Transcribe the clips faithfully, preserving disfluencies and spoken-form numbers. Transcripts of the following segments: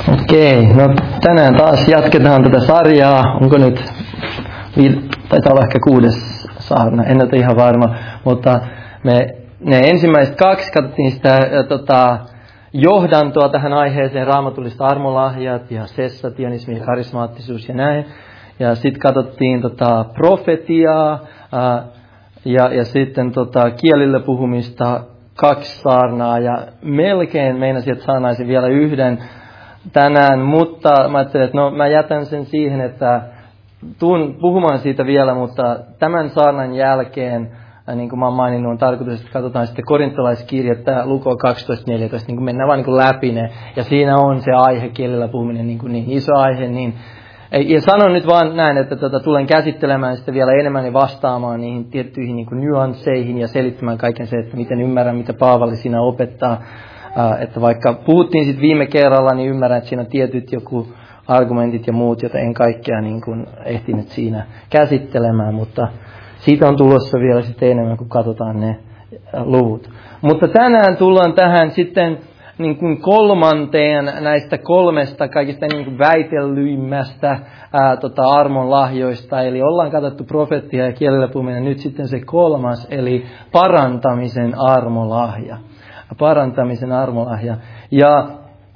Okei, no tänään taas jatketaan tätä sarjaa. Onko nyt, taitaa olla ehkä kuudes saarna, en ole ihan varma, mutta me ne ensimmäiset kaksi katsottiin sitä ja, tota, johdantoa tähän aiheeseen, raamatullista armolahjat ja sessationismi ja karismaattisuus ja näin. Ja sitten katsottiin tota, profetiaa ää, ja, ja sitten tota, kielillä puhumista, kaksi saarnaa ja melkein meinasin, että saarnaisin vielä yhden tänään, mutta mä ajattelin, että no mä jätän sen siihen, että tuun puhumaan siitä vielä, mutta tämän saarnan jälkeen, niin kuin mä oon maininnut, on tarkoitus, että katsotaan sitten korintolaiskirjettä lukua kaksitoista neljätoista, niin kuin mennään vaan niin kuin läpi ne, ja siinä on se aihe, kielellä puhuminen niin, kuin niin iso aihe, niin ja sanon nyt vaan näin, että tota, tulen käsittelemään sitä vielä enemmän ja vastaamaan niihin tiettyihin niin kuin nyansseihin ja selittämään kaiken se, että miten ymmärrän, mitä Paavali siinä opettaa. Uh, että vaikka puhuttiin sitten viime kerralla, niin ymmärrän, että siinä on tietyt joku argumentit ja muut, joita en kaikkea niin kuin ehtinyt siinä käsittelemään, mutta siitä on tulossa vielä sitten enemmän, kun katsotaan ne luvut. Mutta tänään tullaan tähän sitten niin kuin kolmanteen näistä kolmesta kaikista niin kuin väitellyimmästä ää, tota armon lahjoista. Eli ollaan katsottu profeettia ja kielellä puhuminen, nyt sitten se kolmas, eli parantamisen armolahja. Parantamisen armolahja. Ja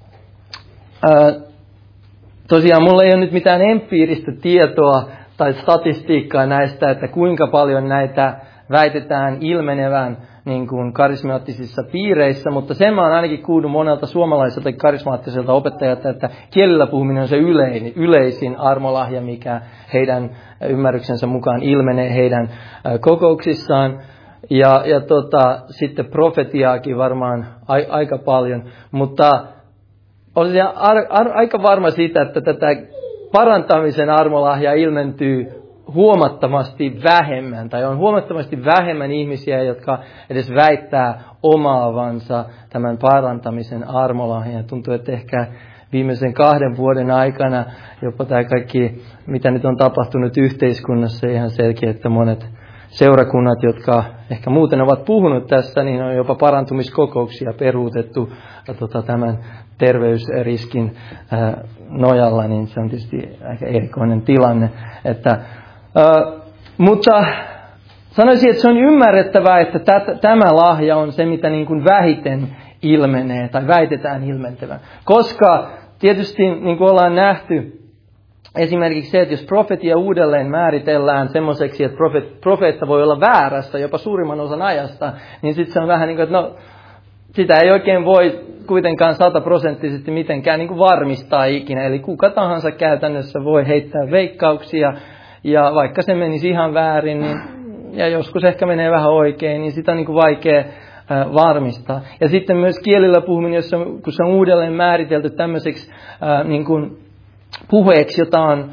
ää, tosiaan mulla ei ole nyt mitään empiiristä tietoa tai statistiikkaa näistä, että kuinka paljon näitä väitetään ilmenevän niin kuin karismaattisissa piireissä, mutta sen mä oon ainakin kuullut monelta suomalaiselta karismaattiselta opettajalta, että kielellä puhuminen on se ylein, yleisin armolahja, mikä heidän ymmärryksensä mukaan ilmenee heidän kokouksissaan. Ja, ja tota, sitten profetiaakin varmaan a, aika paljon, mutta olisin ar, ar, aika varma siitä, että tätä parantamisen armolahjaa ilmentyy huomattavasti vähemmän, tai on huomattavasti vähemmän ihmisiä, jotka edes väittää omaavansa tämän parantamisen armolahjan. Tuntuu, että ehkä viimeisen kahden vuoden aikana jopa tämä kaikki, mitä nyt on tapahtunut yhteiskunnassa, ihan selkeä, että monet seurakunnat, jotka ehkä muuten ovat puhunut tästä, niin on jopa parantumiskokouksia peruutettu tota, tämän terveysriskin ää, nojalla, niin se on tietysti aika erikoinen tilanne. Että, ää, mutta sanoisin, että se on ymmärrettävää, että tät, tämä lahja on se, mitä niin kuin vähiten ilmenee tai väitetään ilmentävän. Koska tietysti niin kuin ollaan nähty, esimerkiksi se, että jos profetia uudelleen määritellään semmoiseksi, että profeet, profeetta voi olla väärässä jopa suurimman osan ajasta, niin sitten se on vähän niin kuin, että no, sitä ei oikein voi kuitenkaan sataprosenttisesti mitenkään niin kuin varmistaa ikinä. Eli kuka tahansa käytännössä voi heittää veikkauksia, ja vaikka se menisi ihan väärin, niin, ja joskus ehkä menee vähän oikein, niin sitä on niin kuin vaikea äh, varmistaa. Ja sitten myös kielillä puhuminen, jos on, kun se on uudelleen määritelty tämmöiseksi äh, niin kuin puheeksi, jota on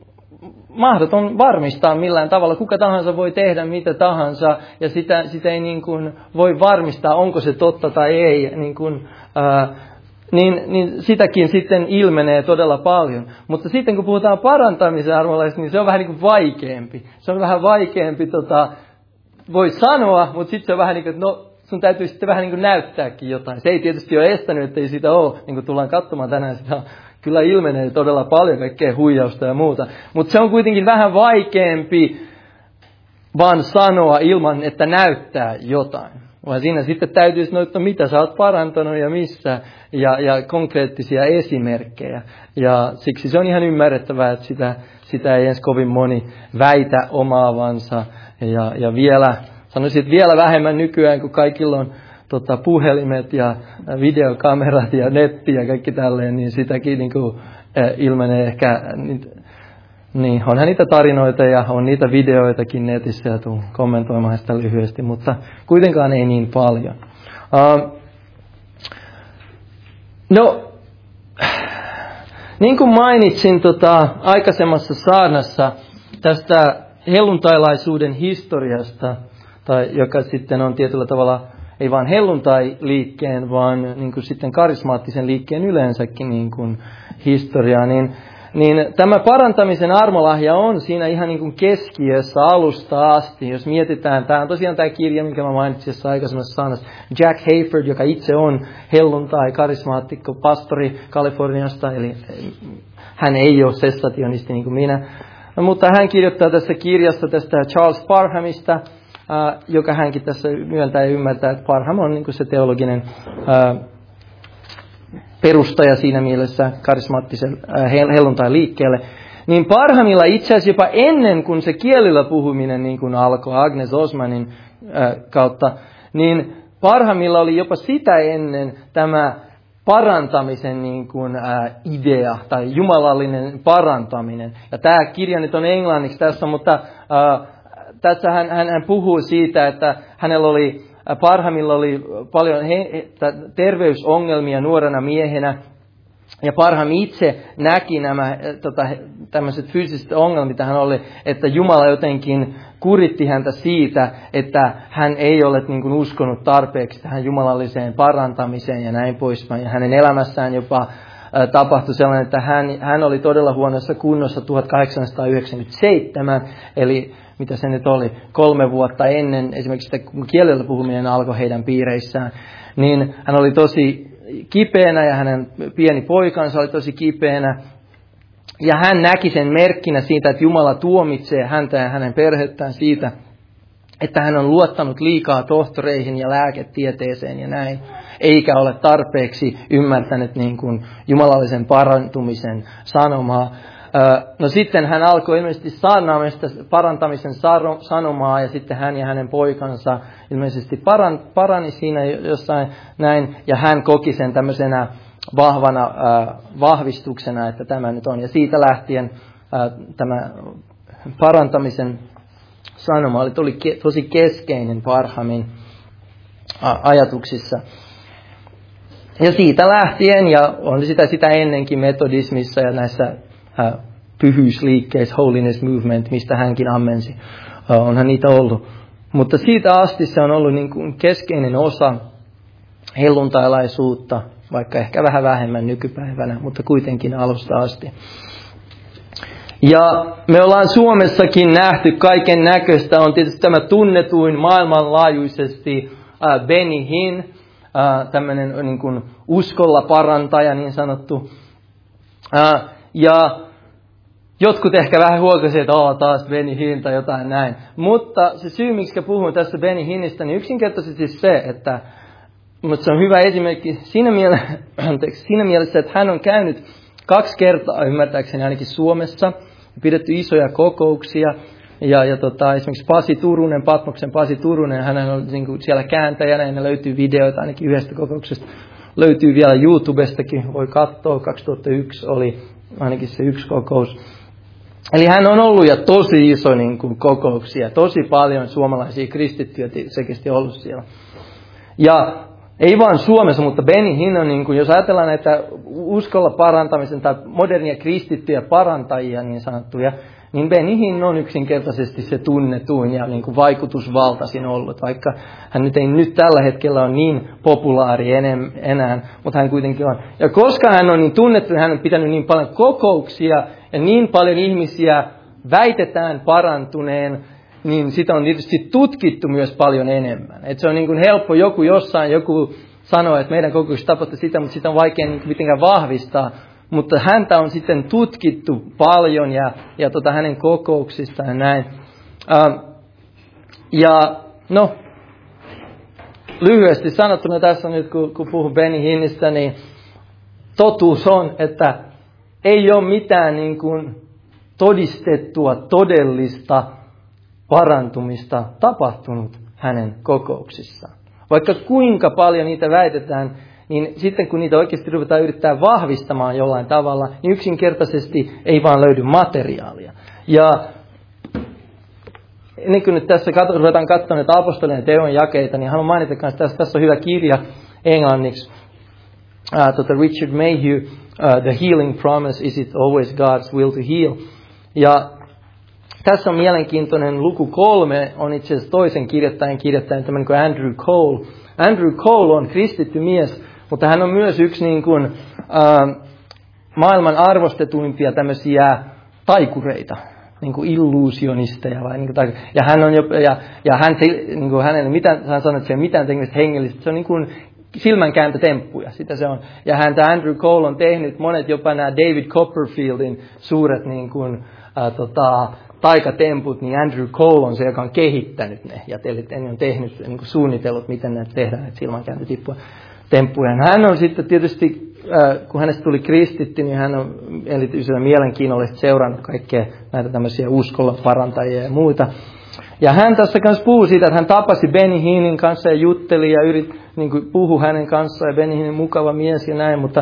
mahdoton varmistaa millään tavalla. Kuka tahansa voi tehdä mitä tahansa, ja sitä, sitä ei niin kuin voi varmistaa, onko se totta tai ei. Niin, kuin, ää, niin, niin sitäkin sitten ilmenee todella paljon. Mutta sitten kun puhutaan parantamisen armolahjasta, niin se on vähän niin kuin vaikeampi. Se on vähän vaikeampi, tota, voi sanoa, mutta sitten se on vähän niin kuin, että no, sun täytyy sitten vähän niin kuin näyttääkin jotain. Se ei tietysti ole estänyt, että ei sitä ole, niin kuin tullaan katsomaan tänään sitä. Kyllä ilmenee todella paljon kaikkea huijausta ja muuta. Mutta se on kuitenkin vähän vaikeampi vaan sanoa ilman, että näyttää jotain. Vaan siinä sitten täytyisi noita, mitä sä oot parantanut ja missä. Ja, ja konkreettisia esimerkkejä. Ja siksi se on ihan ymmärrettävää, että sitä, sitä ei edes kovin moni väitä omaavansa. Ja, ja vielä, sanoisin, että vielä vähemmän nykyään, kun kaikilla on Tota, puhelimet ja videokamerat ja netti ja kaikki tälleen, niin sitäkin niin kuin, äh, ilmenee ehkä, niin, niin onhan niitä tarinoita ja on niitä videoitakin netissä ja tuun kommentoimaan sitä lyhyesti, mutta kuitenkaan ei niin paljon. Uh, no, niin kuin mainitsin tota, aikaisemmassa saarnassa tästä helluntailaisuuden historiasta, tai joka sitten on tietyllä tavalla ei vain helluntai-liikkeen, vaan niin kuin sitten karismaattisen liikkeen yleensäkin niin kuin historiaa, niin Niin tämä parantamisen armolahja on siinä ihan niin kuin keskiössä alusta asti. Jos mietitään, tämä on tosiaan tämä kirja, minkä mä mainitsin jossain aikaisemmassa sanassa. Jack Hayford, joka itse on helluntai, karismaattikko, pastori Kaliforniasta, eli hän ei ole sessationisti niin kuin minä. No, mutta hän kirjoittaa tässä kirjassa tästä Charles Parhamista, äh, joka hänkin tässä myöntää ja ymmärtää, että Parham on niin kuin se teologinen äh, perustaja siinä mielessä karismaattisen äh, helluntai-liikkeelle. Niin Parhamilla itse asiassa jopa ennen kuin se kielillä puhuminen niin kuin alkoi Agnes Osmanin äh, kautta, niin Parhamilla oli jopa sitä ennen tämä parantamisen niin kuin, ää, idea tai jumalallinen parantaminen. Ja tämä kirja nyt on englanniksi tässä, mutta ää, tässä hän, hän, hän puhuu siitä, että hänellä oli, Parhamilla oli paljon he, he, terveysongelmia nuorena miehenä. Ja Parham itse näki nämä tota, tämmöiset fyysiset ongelmat, mitä hän oli, että Jumala jotenkin kuritti häntä siitä, että hän ei ole niin kuin uskonut tarpeeksi tähän jumalalliseen parantamiseen ja näin poispäin. Ja hänen elämässään jopa ä, tapahtui sellainen, että hän, hän oli todella huonossa kunnossa tuhatkahdeksansataayhdeksänkymmentäseitsemän, eli mitä se nyt oli, kolme vuotta ennen esimerkiksi sitä kielellä puhuminen alkoi heidän piireissään, niin hän oli tosi kipeänä ja hänen pieni poikansa oli tosi kipeänä. Ja hän näki sen merkkinä siitä, että Jumala tuomitsee häntä ja hänen perhettään siitä, että hän on luottanut liikaa tohtoreihin ja lääketieteeseen ja näin, eikä ole tarpeeksi ymmärtänyt niin kuin jumalallisen parantumisen sanomaa. No sitten hän alkoi ilmeisesti saarnaamaan sitä parantamisen sanomaa ja sitten hän ja hänen poikansa ilmeisesti paran, parani siinä jossain näin ja hän koki sen tämmöisenä vahvana äh, vahvistuksena, että tämä nyt on. Ja siitä lähtien äh, tämä parantamisen sanoma oli tuli ke, tosi keskeinen Parhamin äh, ajatuksissa. Ja siitä lähtien, ja on sitä, sitä ennenkin metodismissa ja näissä äh, pyhyysliikkeissä, holiness movement, mistä hänkin ammensi, äh, onhan niitä ollut. Mutta siitä asti se on ollut niin kuin keskeinen osa helluntailaisuutta, vaikka ehkä vähän vähemmän nykypäivänä, mutta kuitenkin alusta asti. Ja me ollaan Suomessakin nähty kaiken näköistä. On tietysti tämä tunnetuin maailmanlaajuisesti äh, Benny Hinn, äh, tämmöinen niin kuin uskolla parantaja niin sanottu. Äh, ja jotkut ehkä vähän huokaisivat, että oh, taas Benny Hinn tai jotain näin. Mutta se syy, miksi puhun tässä Benny Hinnistä, niin yksinkertaisesti se, että mutta se on hyvä esimerkki siinä mielessä, siinä mielessä, että hän on käynyt kaksi kertaa, ymmärtääkseni ainakin Suomessa, pidetty isoja kokouksia. Ja, ja tota, esimerkiksi Pasi Turunen, Patmoksen Pasi Turunen, hän on niin kuin siellä kääntäjänä, ja löytyy videoita ainakin yhdestä kokouksesta. Löytyy vielä YouTubestakin, voi katsoa, kaksituhattayksi oli ainakin se yksi kokous. Eli hän on ollut ja tosi iso niin kuin, kokouksia, tosi paljon suomalaisia kristittyjä sekin ollut siellä. Ja ei vaan Suomessa, mutta Benny Hinn on, niin kuin, jos ajatellaan näitä uskolla parantamisen tai modernia kristittyjä parantajia niin sanottuja, niin Benny Hinn on yksinkertaisesti se tunnetuin ja niin kuin vaikutusvaltaisin ollut, vaikka hän nyt ei nyt tällä hetkellä ole niin populaari enää, mutta hän kuitenkin on. Ja koska hän on niin tunnettu, hän on pitänyt niin paljon kokouksia ja niin paljon ihmisiä väitetään parantuneen, niin sitä on tietysti tutkittu myös paljon enemmän. Et se on niin kuin helppo joku jossain, joku sanoo, että meidän kokouksessa tapahtui sitä, mutta sitä on vaikea niin kuin mitenkään vahvistaa. Mutta häntä on sitten tutkittu paljon ja, ja tota hänen kokouksistaan ja näin. Ähm, ja no, lyhyesti sanottuna tässä nyt, kun, kun puhun Benny Hinnistä, niin totuus on, että ei ole mitään niin kuin todistettua, todellista parantumista tapahtunut hänen kokouksissaan. Vaikka kuinka paljon niitä väitetään, niin sitten kun niitä oikeasti ruvetaan yrittää vahvistamaan jollain tavalla, niin yksinkertaisesti ei vaan löydy materiaalia. Ja ennen kuin nyt tässä kat- ruvetaan katsomaan näitä apostolien teon jakeita, niin haluan mainita myös, tässä, tässä on hyvä kirja englanniksi. Uh, tota Richard Mayhew, uh, The Healing Promise, Is It Always God's Will to Heal? Ja tässä on mielenkiintoinen luku kolme, on itse asiassa toisen kirjoittajan kirjoittajan, tämmöinen kuin Andrew Cole. Andrew Cole on kristitty mies, mutta hän on myös yksi niin kuin, äh, maailman arvostetuimpia tämmöisiä taikureita, niin kuin illuusionisteja. Vai, niin kuin, ja hän on jo, ja, ja hän, niin kuin hänelle, mitään, hän sanoi, että se ei mitään tekemistä hengellistä, se on niin kuin silmänkääntötemppuja, sitä se on. Ja häntä Andrew Cole on tehnyt, monet jopa nämä David Copperfieldin suuret niin kuin, ää, tota, taikatemput, niin Andrew Cole on se, joka on kehittänyt ne. Ja Telly on tehnyt, niin kuin suunnitellut, miten näitä tehdään, näitä silmänkääntötemppuja. Hän on sitten tietysti, ää, kun hänestä tuli kristitty, niin hän on erityisellä mielenkiinnollisesti seurannut kaikkea näitä tämmöisiä uskolla parantajia ja muita. Ja hän tässä kanssa puhui siitä, että hän tapasi Benny Hinnin kanssa ja jutteli ja yritti niin kuin puhui hänen kanssaan ja Benny Hinn mukava mies ja näin, mutta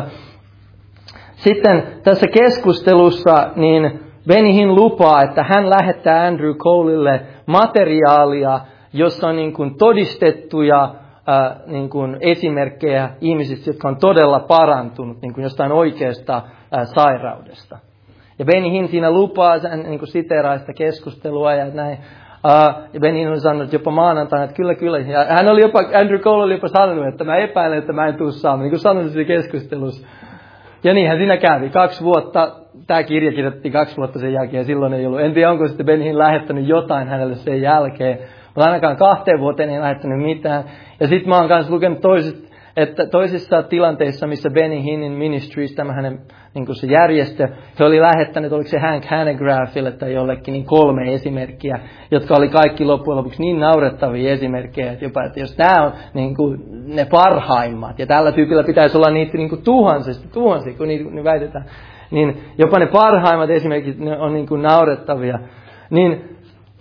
sitten tässä keskustelussa niin Benny Hinn lupaa, että hän lähettää Andrew Colelle materiaalia, jossa on niin kuin todistettuja ää, niin kuin esimerkkejä ihmisistä, jotka on todella parantunut niin kuin jostain oikeasta ää, sairaudesta. Ja Benny Hinn siinä lupaa, hän niin kuin siteeraa sitä keskustelua ja näin. Uh, ja Benny Hinn on sanonut jopa maanantaina, että kyllä, kyllä. Ja hän oli jopa, Andrew Cole oli jopa sanonut, että mä epäilen, että mä en tule saamaan. Niin kuin sanoin siinä keskustelussa. Ja niinhän siinä kävi. Kaksi vuotta, tämä kirja kirjoitettiin kaksi vuotta sen jälkeen, ja silloin ei ollut. En tiedä, onko sitten Benny Hinn lähettänyt jotain hänelle sen jälkeen. Mutta ainakaan kahteen vuoteen ei lähettänyt mitään. Ja sitten mä oon kanssa lukenut toisista, että toisissa tilanteissa, missä Benny Hinnin Ministries, tämä hänen niin kuin se järjestö, he oli lähettänyt, oliko se Hank Hanegraaffille tai jollekin, niin kolme esimerkkiä, jotka oli kaikki loppujen lopuksi niin naurettavia esimerkkejä, että jopa, että jos nämä on niin kuin ne parhaimmat, ja tällä tyypillä pitäisi olla niitä niin kuin tuhansista, tuhansia, kun niitä niin väitetään, niin jopa ne parhaimmat esimerkit ne on niin kuin naurettavia, niin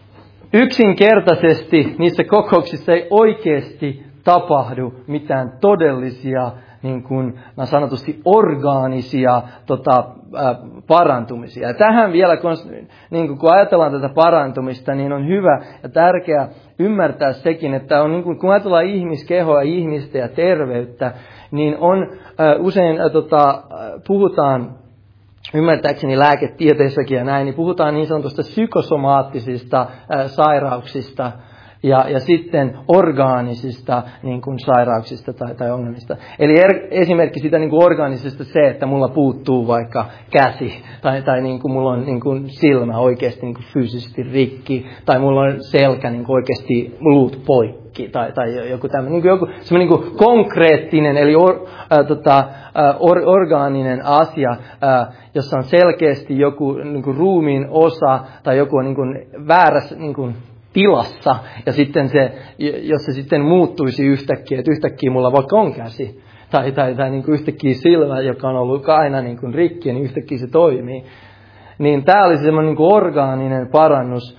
yksinkertaisesti niissä kokouksissa ei oikeasti tapahdu mitään todellisia, niin kuin mä sanotusti orgaanisia tota, ää, parantumisia. Ja tähän vielä, kun, niin kuin, kun ajatellaan tätä parantumista, niin on hyvä ja tärkeää ymmärtää sekin, että on, niin kuin, kun ajatellaan ihmiskehoa, ihmistä ja terveyttä, niin on ää, usein ää, tota, puhutaan, ymmärtääkseni lääketieteessäkin ja näin, niin puhutaan niin sanotusta psykosomaattisista ää, sairauksista, Ja, ja sitten orgaanisista niin kuin sairauksista tai, tai ongelmista. Eli er, esimerkki sitä niin kuin orgaanisesta se, että mulla puuttuu vaikka käsi, tai, tai niin kuin mulla on niin kuin silmä oikeasti niin kuin fyysisesti rikki, tai mulla on selkä niin kuin oikeasti luut poikki, tai, tai joku tämmöinen niin kuin joku semmoinen niin kuin konkreettinen, eli or, äh, tota, äh, or, orgaaninen asia, äh, jossa on selkeästi joku niin kuin ruumiin osa, tai joku on niin kuin väärässä, niin kuin tilassa, ja sitten se, jos se sitten muuttuisi yhtäkkiä, että yhtäkkiä mulla vaikka on käsi, tai, tai, tai niin kuin yhtäkkiä silmä, joka on ollut aina niin kuin rikki, niin yhtäkkiä se toimii. Niin tämä olisi semmoinen niin kuin orgaaninen parannus.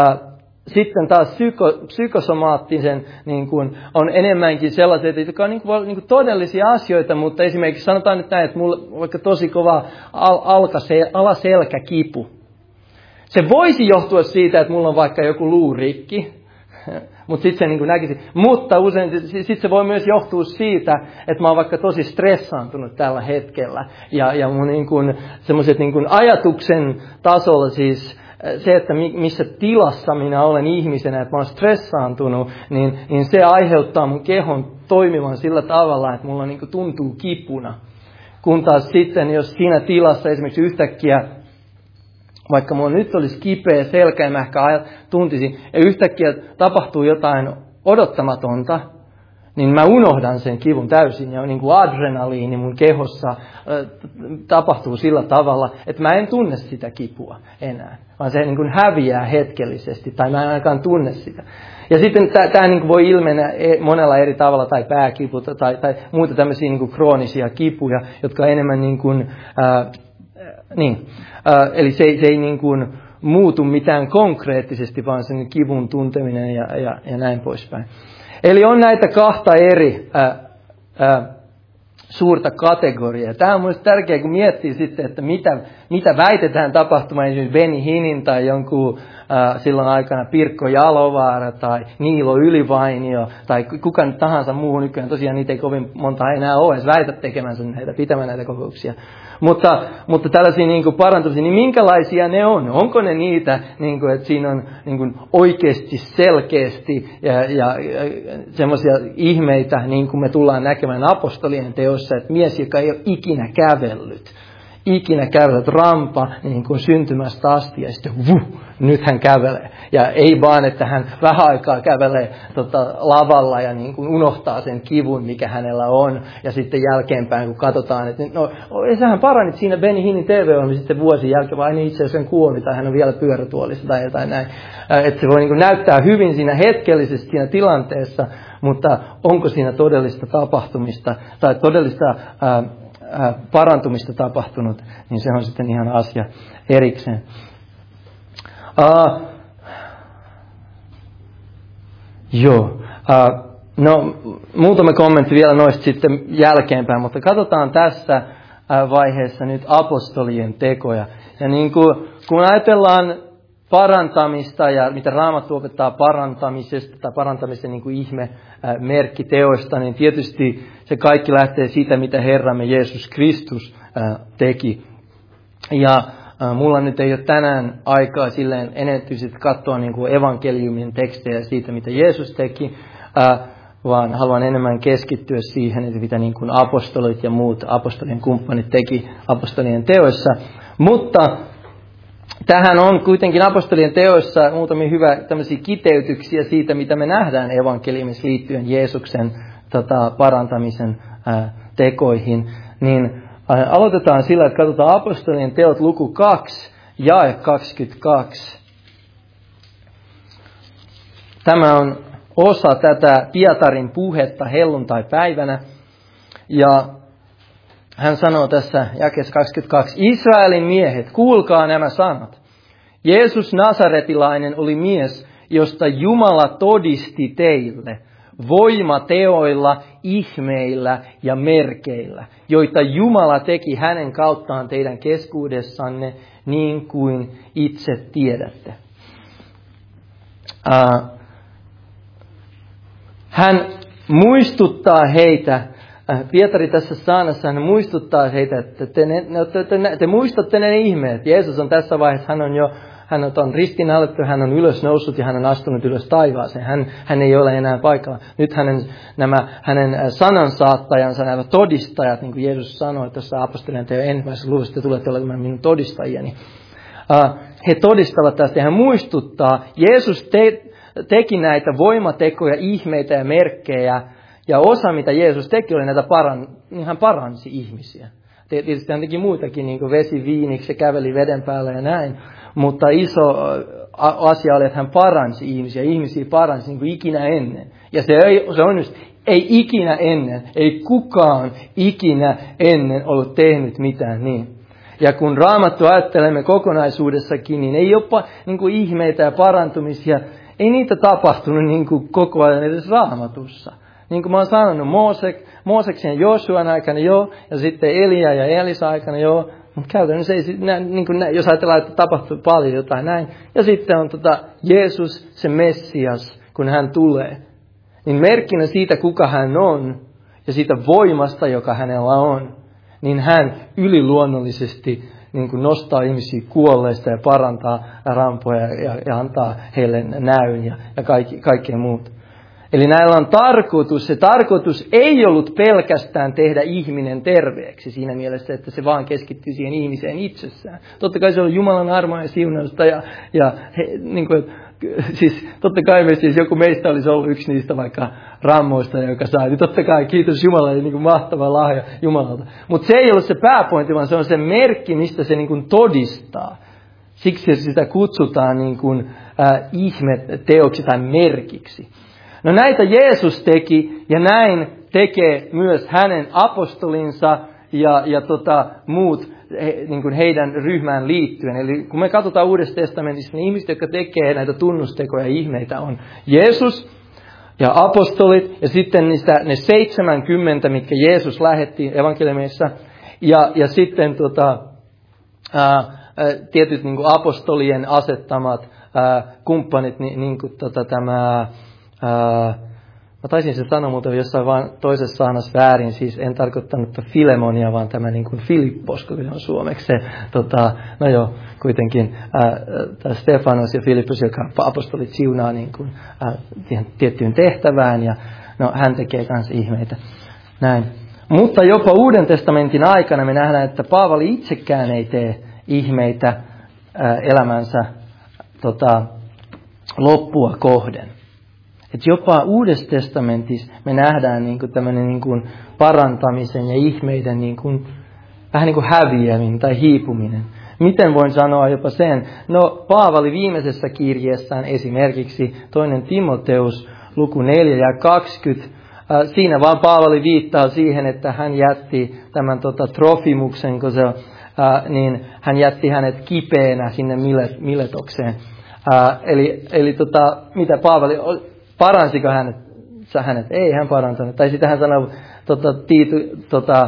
Sitten taas psyko, psykosomaattisen niin kuin, on enemmänkin sellaiset, jotka on niin kuin, niin kuin todellisia asioita, mutta esimerkiksi sanotaan nyt näin, että mulla on vaikka tosi kova al, alkase, alaselkäkipu. Se voisi johtua siitä, että mulla on vaikka joku luurikki, mutta sitten se niin kuin näkisi. Mutta usein sit se voi myös johtua siitä, että mä oon vaikka tosi stressaantunut tällä hetkellä. Ja, ja mun niin kuin, semmoiset niin kuin ajatuksen tasolla siis se, että missä tilassa minä olen ihmisenä, että mä oon stressaantunut, niin, niin se aiheuttaa mun kehon toimivan sillä tavalla, että mulla niin kuin tuntuu kipuna. Kun taas sitten, jos siinä tilassa esimerkiksi yhtäkkiä vaikka mulla nyt olisi kipeä selkä ja mä ehkä tuntisin, ja yhtäkkiä tapahtuu jotain odottamatonta, niin mä unohdan sen kivun täysin. Ja niin kuin adrenaliini mun kehossa äh, tapahtuu sillä tavalla, että mä en tunne sitä kipua enää. Vaan se niin kuin häviää hetkellisesti, tai mä en ainakaan tunne sitä. Ja sitten tämä niin kuin voi ilmennä monella eri tavalla, tai pääkipu, tai, tai muita tämmöisiä niin kuin kroonisia kipuja, jotka on enemmän niin kuin... Äh, Niin, äh, eli se, se ei niin kuin muutu mitään konkreettisesti, vaan sen kivun tunteminen ja, ja, ja näin poispäin. Eli on näitä kahta eri äh, äh, suurta kategoriaa. Tämä on mielestäni tärkeää, kun miettii sitten, että mitä, mitä väitetään tapahtumaan esimerkiksi Benny Hinnin tai jonkun äh, silloin aikana Pirkko Jalovaara tai Niilo Ylivainio tai kuka nyt tahansa muu nykyään. Tosiaan niitä ei kovin monta enää ole edes väitä tekemänsä näitä, pitämään näitä kokouksia. Mutta, mutta tällaisia niin kuin parantumisia, niin minkälaisia ne on? Onko ne niitä, niin kuin, että siinä on niin kuin oikeasti selkeästi ja, ja, ja semmoisia ihmeitä, niin kuin me tullaan näkemään apostolien teossa, että mies, joka ei ole ikinä kävellyt, ikinä kävellyt rampa niin kuin syntymästä asti ja sitten vuh, nyt hän kävelee. Ja ei vaan, että hän vähän aikaa kävelee tota, lavalla ja niin kuin unohtaa sen kivun, mikä hänellä on. Ja sitten jälkeenpäin, kun katsotaan, että no, sähän paranit siinä Benny Hinnin T V-ohjelmassa sitten vuosien jälkeen, vai niin itse asiassa hän kuoli tai hän on vielä pyörätuolissa tai jotain näin. Että se voi niin kuin näyttää hyvin siinä hetkellisesti siinä tilanteessa, mutta onko siinä todellista tapahtumista tai todellista ää, ää, parantumista tapahtunut, niin se on sitten ihan asia erikseen. Aa, joo. Aa, no, muutama kommentti vielä noista sitten jälkeenpäin, mutta katsotaan tässä ää, vaiheessa nyt apostolien tekoja. Ja niin kuin, kun ajatellaan parantamista ja mitä Raamattu opettaa parantamisesta tai parantamisen niin kuin ihme ää, merkkiteoista, niin tietysti se kaikki lähtee siitä, mitä Herramme Jeesus Kristus ää, teki. Ja ää, mulla nyt ei ole tänään aikaa silleen enettyisesti katsoa niin kuin evankeliumin tekstejä siitä, mitä Jeesus teki, ää, vaan haluan enemmän keskittyä siihen, että mitä niin kuin apostolit ja muut apostolien kumppanit teki apostolien teoissa. Mutta tähän on kuitenkin apostolien teoissa muutamia hyvä tämmöisiä kiteytyksiä siitä, mitä me nähdään evankeliumissa liittyen Jeesuksen tota, parantamisen ää, tekoihin. Niin ää, aloitetaan sillä, että katsotaan apostolien teot luku kaksi, jae kaksikymmentäkaksi. Tämä on osa tätä Pietarin puhetta helluntai-päivänä. Ja hän sanoo tässä jakeessa kaksikymmentäkaksi, Israelin miehet, kuulkaa nämä sanat. Jeesus Nasaretilainen oli mies, josta Jumala todisti teille voimateoilla, ihmeillä ja merkeillä, joita Jumala teki hänen kauttaan teidän keskuudessanne, niin kuin itse tiedätte. Uh, hän muistuttaa heitä, Pietari tässä saanassa hän muistuttaa heitä, että te, ne, te, te, te muistatte ne ihmeet. Jeesus on tässä vaiheessa, hän on jo hän on ristiinnaulittu, hän on ylös noussut ja hän on astunut ylös taivaaseen. Hän, hän ei ole enää paikalla. Nyt hänen, nämä, hänen sanansaattajansa, nämä todistajat, niin kuin Jeesus sanoi tässä apostolien teon ensimmäisessä luvussa, te tulette olemaan minun todistajiani. Uh, he todistavat tästä ja hän muistuttaa, Jeesus te, teki näitä voimatekoja, ihmeitä ja merkkejä. Ja osa, mitä Jeesus teki, oli näitä paran, niin hän paransi ihmisiä. Tietysti hän teki muitakin, niin kuin vesi viiniksi, käveli veden päällä ja näin. Mutta iso asia oli, että hän paransi ihmisiä. Ihmisiä paransi niin kuin ikinä ennen. Ja se, ei, se on just, ei ikinä ennen, ei kukaan ikinä ennen ollut tehnyt mitään niin. Ja kun Raamattu ajattelemme kokonaisuudessakin, niin ei jopa niin kuin ihmeitä ja parantumisia, ei niitä tapahtunut niin kuin koko ajan edes Raamatussa. Niin kuin mä oon sanonut, Moosek, Mooseksen ja Joshuan aikana joo, ja sitten Elia ja Elisa aikana joo, mutta käytännössä ei, niin kuin, jos ajatellaan, että tapahtuu paljon jotain näin. Ja sitten on tota, Jeesus, se Messias, kun hän tulee. Niin merkkinä siitä, kuka hän on, ja siitä voimasta, joka hänellä on, niin hän yliluonnollisesti niin kuin nostaa ihmisiä kuolleista ja parantaa rampoja ja, ja antaa heille näyn ja, ja kaikki, kaikkea muuta. Eli näillä on tarkoitus. Se tarkoitus ei ollut pelkästään tehdä ihminen terveeksi siinä mielessä, että se vaan keskittyy siihen ihmiseen itsessään. Totta kai se on Jumalan armoa ja siunausta. Ja, ja he, niin kuin, siis, totta kai me, siis joku meistä olisi ollut yksi niistä vaikka rammoista, joka sai. Niin totta kai kiitos Jumalalle, niin kuin mahtava lahja Jumalalta. Mutta se ei ole se pääpointti, vaan se on se merkki, mistä se niin kuin todistaa. Siksi sitä kutsutaan niin kuin, äh, ihmeteoksi tai merkiksi. No näitä Jeesus teki ja näin tekee myös hänen apostolinsa ja, ja tota, muut he, niin kuin heidän ryhmään liittyen. Eli kun me katsotaan Uudessa testamentissa, niin ihmiset, jotka tekee näitä tunnustekoja ja ihmeitä on Jeesus ja apostolit ja sitten niistä, ne seitsemänkymmentä, mitkä Jeesus lähetti evankeliumissa ja, ja sitten tota, ää, tietyt niin kuin apostolien asettamat ää, kumppanit, niin, niin kuin tota, tämä... Uh, mä taisin se sanoa muuten jossain vaan toisessa saanassa väärin, siis en tarkoittanut Filemonia, vaan tämä niin kuin Filippos, kun se on suomeksi se, tota, no joo, kuitenkin uh, Stefanos ja Filippos, joka apostolit siunaa niin kuin, uh, tiettyyn tehtävään, ja no hän tekee kanssa ihmeitä, näin. Mutta jopa Uuden testamentin aikana me nähdään, että Paavali itsekään ei tee ihmeitä ää, elämänsä tota, loppua kohden. Et jopa Uudessa testamentissa me nähdään niin kuin tämmöinen niin kuin parantamisen ja ihmeiden niin kuin, vähän niin kuin häviäminen tai hiipuminen. Miten voin sanoa jopa sen? No Paavali viimeisessä kirjeessään esimerkiksi toinen Timoteus luku neljä ja kaksikymmentä. Äh, siinä vaan Paavali viittaa siihen, että hän jätti tämän tota, Trofimuksen, kun se, äh, niin hän jätti hänet kipeänä sinne Miletokseen. Äh, eli eli tota, mitä Paavali, paransiko hänet? hänet? Ei hän parantanut. Tai sitten hän sanoi tota, Tiitu, tota,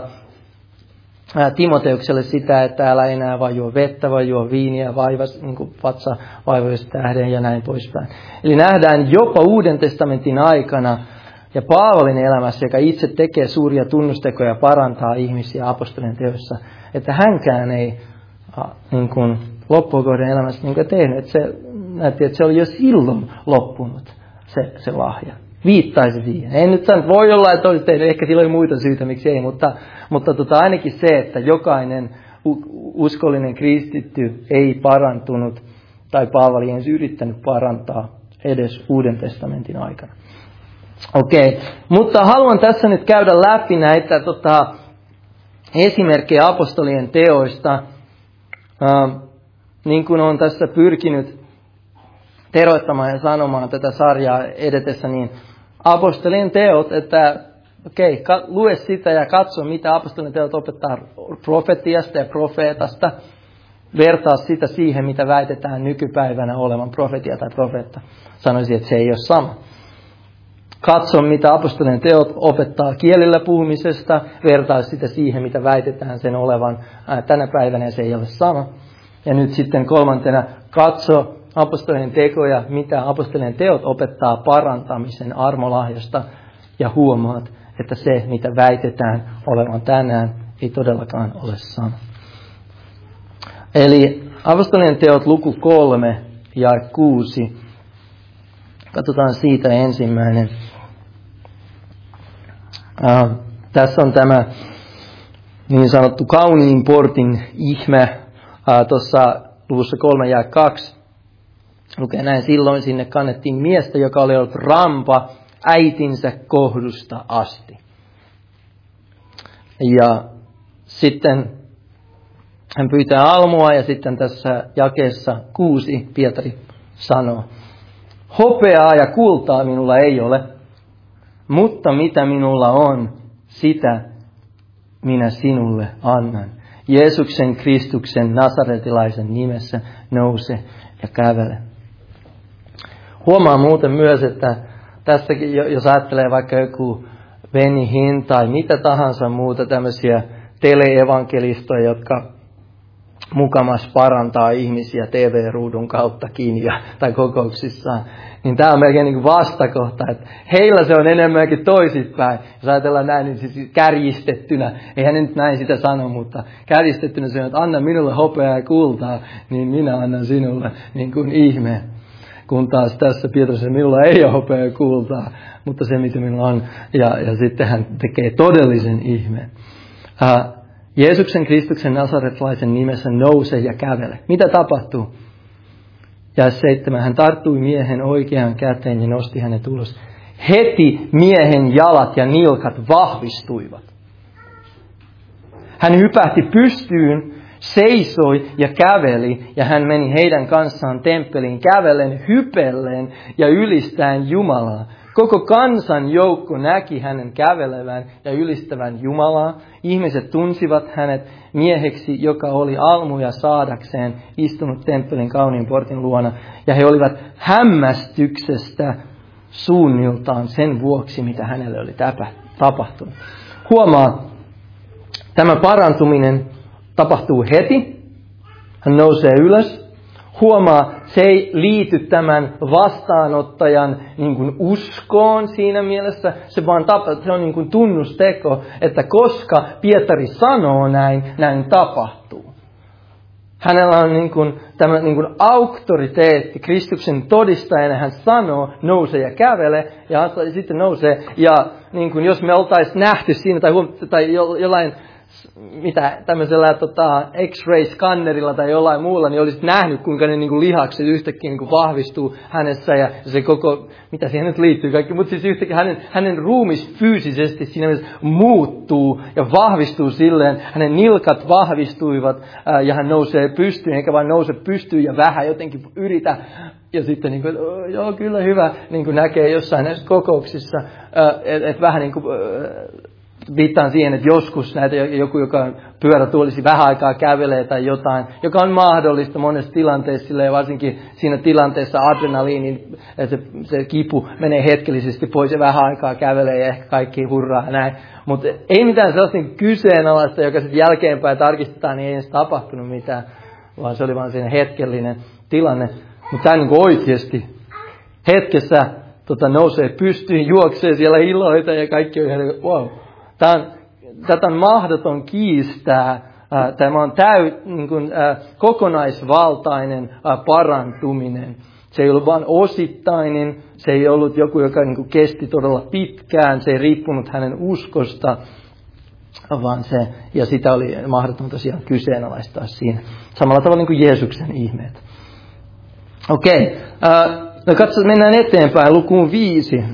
Timoteukselle sitä, että älä enää vaan juo vettä, vaan juo viiniä, vaivas, niin kuin vatsa vaivoista tähden ja näin poispäin. Eli nähdään jopa Uuden testamentin aikana ja Paavalin elämässä, joka itse tekee suuria tunnustekoja ja parantaa ihmisiä apostolien teoissa, että hänkään ei niin kuin, loppukohden elämässä niin kuin tehnyt. Että se näytti, että se oli jo silloin loppunut se, se lahja. Viittaisi siihen. En nyt sano, voi olla, että olisi tehnyt, ehkä sillä oli muita syitä, miksi ei, mutta, mutta tota, ainakin se, että jokainen uskollinen kristitty ei parantunut, tai Paavali ei yrittänyt parantaa edes Uuden testamentin aikana. Okei, okay. Mutta haluan tässä nyt käydä läpi näitä tota, esimerkkejä apostolien teoista, äh, niin kuin olen tässä pyrkinyt teroittamaan ja sanomaan tätä sarjaa edetessä, niin apostolien teot, että okei, okay, lue sitä ja katso, mitä apostolien teot opettaa profetiasta ja profeetasta. Vertaa sitä siihen, mitä väitetään nykypäivänä olevan profetia tai profeetta. Sanoisin, että se ei ole sama. Katso, mitä apostolien teot opettaa kielillä puhumisesta. Vertaa sitä siihen, mitä väitetään sen olevan ää, tänä päivänä, ja se ei ole sama. Ja nyt sitten kolmantena, katso apostolien tekoja, mitä apostolien teot opettaa parantamisen armolahjasta, ja huomaat, että se, mitä väitetään olevan tänään, ei todellakaan ole sama. Eli apostolien teot luku kolme ja kuusi. Katsotaan siitä ensimmäinen. Äh, tässä on tämä niin sanottu kauniin portin ihme. Äh, Tuossa luvussa kolme ja kaksi. Lukee näin, silloin sinne kannettiin miestä, joka oli ollut rampa äitinsä kohdusta asti. Ja sitten hän pyytää almua, ja sitten tässä jakeessa kuusi Pietari sanoo, hopeaa ja kultaa minulla ei ole, mutta mitä minulla on, sitä minä sinulle annan. Jeesuksen Kristuksen nasaretilaisen nimessä nouse ja kävele. Huomaa muuten myös, että tässäkin, jos ajattelee vaikka joku Benny Hinn tai mitä tahansa muuta tämmöisiä teleevankelistoja, jotka mukamas parantaa ihmisiä T V-ruudun kauttakin ja, tai kokouksissaan, niin tämä on melkein niin kuin vastakohta, että heillä se on enemmänkin toisinpäin. Jos ajatellaan näin, niin siis kärjistettynä, eihän nyt näin sitä sano, mutta kärjistettynä se on, että anna minulle hopeaa ja kultaa, niin minä annan sinulle niin kuin ihme. Kun taas tässä Pietarissa minulla ei ole hopeaa ja kultaa, mutta se mitä minulla on, ja, ja sitten hän tekee todellisen ihmeen. Uh, Jeesuksen Kristuksen nasaretlaisen nimessä nouse ja kävele. Mitä tapahtuu? Ja seitsemän, hän tarttui miehen oikeaan käteen ja nosti hänet ulos. Heti miehen jalat ja nilkat vahvistuivat. Hän hypähti pystyyn, seisoi ja käveli, ja hän meni heidän kanssaan temppeliin kävellen, hypellen ja ylistäen Jumalaa. Koko kansan joukko näki hänen kävelevän ja ylistävän Jumalaa. Ihmiset tunsivat hänet mieheksi, joka oli almuja saadakseen istunut temppelin kauniin portin luona. Ja he olivat hämmästyksestä suunniltaan sen vuoksi, mitä hänelle oli tapahtunut. Huomaa, tämä parantuminen tapahtuu heti. Hän nousee ylös. Huomaa, se ei liity tämän vastaanottajan niin kuin uskoon siinä mielessä. Se, vaan tapa, se on niin kuin tunnusteko, että koska Pietari sanoo näin, näin tapahtuu. Hänellä on niin kuin, tämä niin kuin auktoriteetti, Kristuksen todistajana hän sanoo, nouse ja kävele, ja hän sitten nousee. Ja niin kuin, jos me oltaisiin nähty siinä tai, huom- tai jo, jollain mitä tämmöisellä tota, X-ray-skannerilla tai jollain muulla, niin olisit nähnyt, kuinka ne niin kuin lihakset yhtäkkiä niin kuin vahvistuu hänessä ja se koko, mitä siihen nyt liittyy kaikki, mutta siis yhtäkkiä hänen, hänen ruumis fyysisesti siinä mielessä muuttuu ja vahvistuu silleen, hänen nilkat vahvistuivat ää, ja hän nousee pystyyn, eikä vaan nouse pystyyn ja vähän jotenkin yritä. Ja sitten niin kuin, oh, joo kyllä hyvä, niin kuin näkee jossain näissä kokouksissa, että et vähän niin kuin viittaan siihen, että joskus näitä joku, joka on pyörätuolisi vähän aikaa kävelee tai jotain, joka on mahdollista monessa tilanteessa, ja varsinkin siinä tilanteessa adrenaliinin, että se, se kipu menee hetkellisesti pois ja vähän aikaa kävelee ja ehkä kaikki hurraa ja näin. Mutta ei mitään sellaista niin kyseenalaista, joka sitten jälkeenpäin tarkistetaan, niin ei edes tapahtunut mitään, vaan se oli vaan siinä hetkellinen tilanne. Mutta tämä niin oikeasti hetkessä tota, nousee pystyyn, juoksee siellä iloita ja kaikki on ihan wow. Tämä on, tätä on mahdoton kiistää. Tämä on täy, niin kuin, kokonaisvaltainen parantuminen. Se ei ollut vain osittainen, se ei ollut joku, joka niin kuin kesti todella pitkään, se ei riippunut hänen uskosta, vaan se, ja sitä oli mahdoton tosiaan kyseenalaistaa siinä. Samalla tavalla niin kuin Jeesuksen ihmeet. Okei, no katsotaan, mennään eteenpäin lukuun viisi.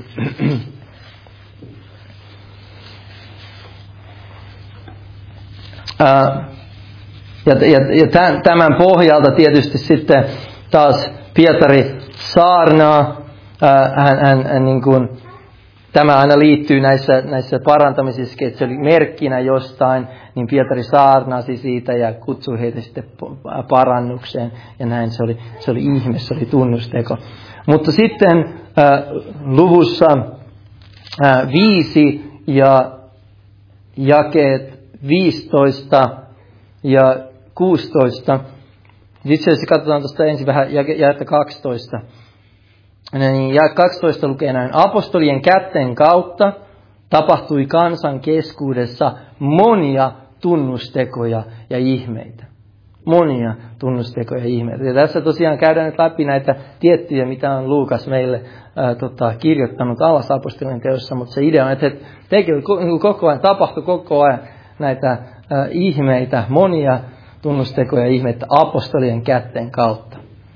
Uh, ja, ja, ja tämän pohjalta tietysti sitten taas Pietari saarnaa, uh, hän, hän, hän niin kuin, tämä aina liittyy näissä, näissä parantamisissa, että se oli merkkinä jostain, niin Pietari saarnasi siitä ja kutsui heitä sitten parannukseen, ja näin se oli, se oli ihme, se oli tunnusteko. Mutta sitten uh, luvussa uh, viisi ja jakeet viisitoista ja kuusitoista. Itse asiassa katsotaan tuosta ensin vähän jaetta kaksitoista. Niin, ja kaksitoista lukee näin. Apostolien kätten kautta tapahtui kansan keskuudessa monia tunnustekoja ja ihmeitä. Monia tunnustekoja ja ihmeitä. Ja tässä tosiaan käydään nyt läpi näitä tiettyjä, mitä on Luukas meille ää, tota, kirjoittanut alas apostolien teossa. Mutta se idea on, että he tekevät koko ajan, tapahtui koko ajan näitä äh, ihmeitä, monia tunnustekoja ja ihmeitä apostolien kätten kautta.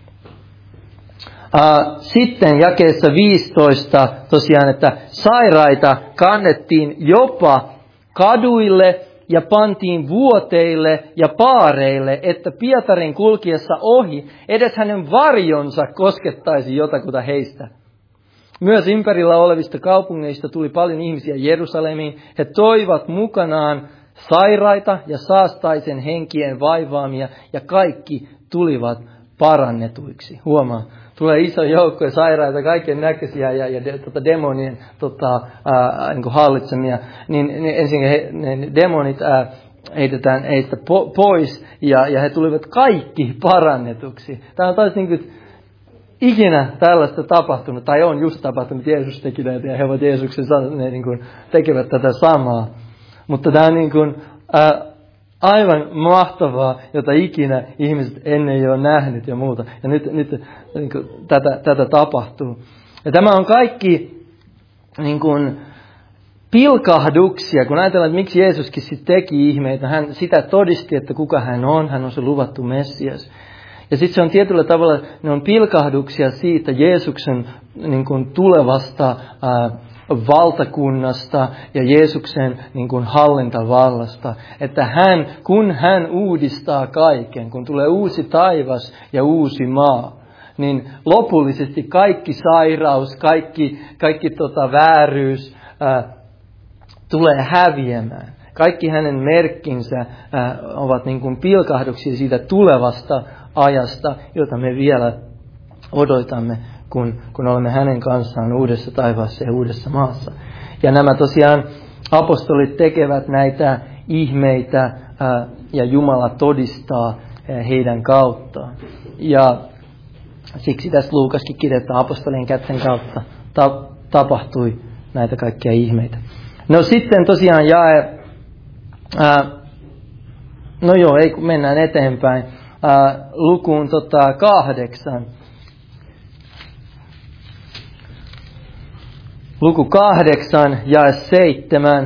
Äh, sitten jakeessa viisitoista tosiaan, että sairaita kannettiin jopa kaduille ja pantiin vuoteille ja paareille, että Pietarin kulkiessa ohi edes hänen varjonsa koskettaisi jotakuta heistä. Myös ympärillä olevista kaupungeista tuli paljon ihmisiä Jerusalemiin. He toivat mukanaan sairaita ja saastaisen henkien vaivaamia, ja kaikki tulivat parannetuiksi. Huomaa, tulee iso joukko sairaita, kaiken näköisiä ja, ja de, tota, demonien tota, ää, niin kuin hallitsemia. Niin, niin ensin he, ne demonit ää, heitetään heistä po, pois, ja, ja he tulivat kaikki parannetuksi. Tämä on taas niin kuin ikinä tällaista tapahtunut, tai on just tapahtunut, Jeesus teki näitä, ja he ovat Jeesuksen, ne niin kuin tekevät tätä samaa. Mutta tämä on niin kuin, ää, aivan mahtavaa, jota ikinä ihmiset ennen ei ole nähnyt ja muuta. Ja nyt, nyt niin kuin, tätä, tätä tapahtuu. Ja tämä on kaikki niin kuin, pilkahduksia, kun ajatellaan, että miksi Jeesuskin sitten teki ihmeitä. Hän sitä todisti, että kuka hän on. Hän on se luvattu Messias. Ja sitten se on tietyllä tavalla, ne on pilkahduksia siitä Jeesuksen niin kuin, tulevasta ää, valtakunnasta ja Jeesuksen niin kuin, hallintavallasta. Että hän, kun hän uudistaa kaiken, kun tulee uusi taivas ja uusi maa, niin lopullisesti kaikki sairaus, kaikki, kaikki tota, vääryys ää, tulee häviämään. Kaikki hänen merkkinsä ää, ovat niin kuin, pilkahduksia siitä tulevasta ajasta, jota me vielä odotamme, kun, kun olemme hänen kanssaan uudessa taivaassa ja uudessa maassa. Ja nämä tosiaan apostolit tekevät näitä ihmeitä ää, ja Jumala todistaa ää, heidän kauttaan. Ja siksi tässä Luukaskin kirjoittaa apostolien kätten kautta ta- tapahtui näitä kaikkia ihmeitä. No sitten tosiaan jae, ää, no joo, ei kun mennään eteenpäin. ää, lukuun tota, kahdeksan. Luku kahdeksan ja seitsemän.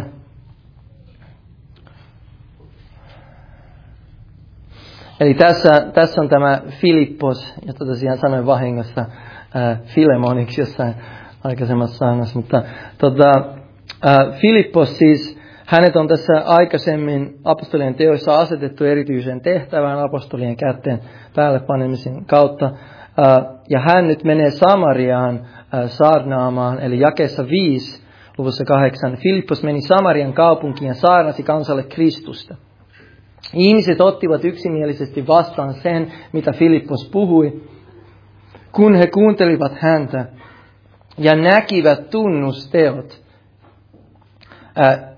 Eli tässä, tässä on tämä Filippos, jota tosiaan sanoin vahingossa ää, Filemoniksi jossain aikaisemmassa saarnassa. Mutta tota, ää, Filippos siis, hänet on tässä aikaisemmin apostolien teoissa asetettu erityisen tehtävään apostolien kätten päälle panemisen kautta. Ää, ja hän nyt menee Samariaan ää, saarnaamaan, eli jakeessa viisi luvussa kahdeksan. Filippos meni Samarian kaupunkiin ja saarnasi kansalle Kristusta. Ihmiset ottivat yksimielisesti vastaan sen, mitä Filippos puhui, kun he kuuntelivat häntä ja näkivät tunnusteot. Ää,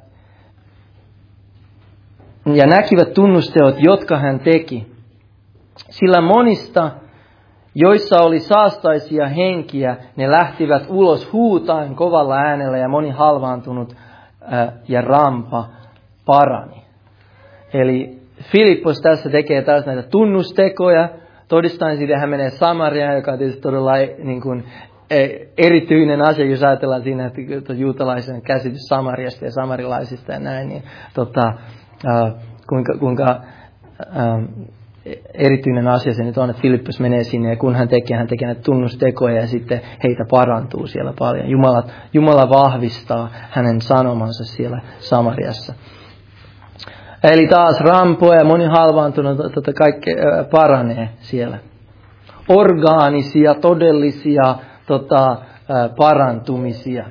ja näkivät tunnusteot, jotka hän teki. Sillä monista, joissa oli saastaisia henkiä, ne lähtivät ulos huutaen kovalla äänellä ja moni halvaantunut ää, ja rampa parani. Eli Filippos tässä tekee taas näitä tunnustekoja, todistaen siitä, että hän menee Samariaan, joka on tietysti todella niin kuin, erityinen asia, jos ajatellaan siinä, että juutalaisen käsitys Samariasta ja samarilaisista ja näin, niin tota, äh, kuinka, kuinka äh, erityinen asia se nyt on, että Filippos menee sinne ja kun hän tekee, hän tekee näitä tunnustekoja ja sitten heitä parantuu siellä paljon. Jumala, Jumala vahvistaa hänen sanomansa siellä Samariassa. Eli taas rampoja ja moni halvaantunut, tota kaikki äh, paranee siellä. Orgaanisia, todellisia tota, äh, parantumisia.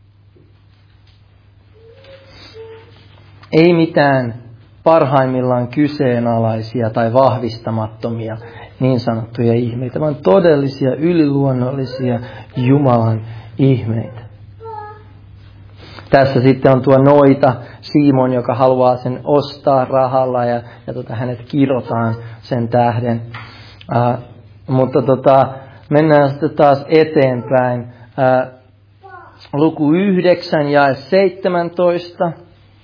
Ei mitään parhaimmillaan kyseenalaisia tai vahvistamattomia niin sanottuja ihmeitä, vaan todellisia, yliluonnollisia Jumalan ihmeitä. Tässä sitten on tuo noita, Simon, joka haluaa sen ostaa rahalla ja, ja tota, hänet kirotaan sen tähden. Äh, mutta tota, mennään sitten taas eteenpäin. Äh, luku yhdeksän ja seitsemäntoista.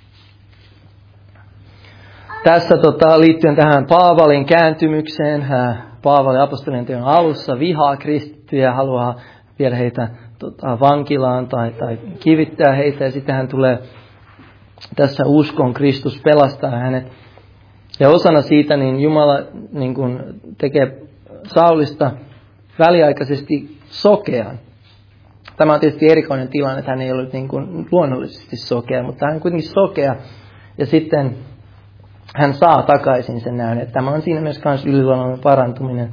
Tässä tota, liittyen tähän Paavalin kääntymykseen, äh, Paavali apostolien teon alussa vihaa kristittyjä, haluaa viedä heitä tota, vankilaan tai, tai kivittää heitä. Ja sitten hän tulee tässä uskon, Kristus pelastaa hänet. Ja osana siitä niin Jumala niin kuin, tekee Saulista väliaikaisesti sokean. Tämä on tietysti erikoinen tilanne, että hän ei ollut niin kuin, luonnollisesti sokea, mutta hän on kuitenkin sokea. Ja sitten hän saa takaisin sen näyn, että tämä on siinä myös kans yliluonnollinen parantuminen.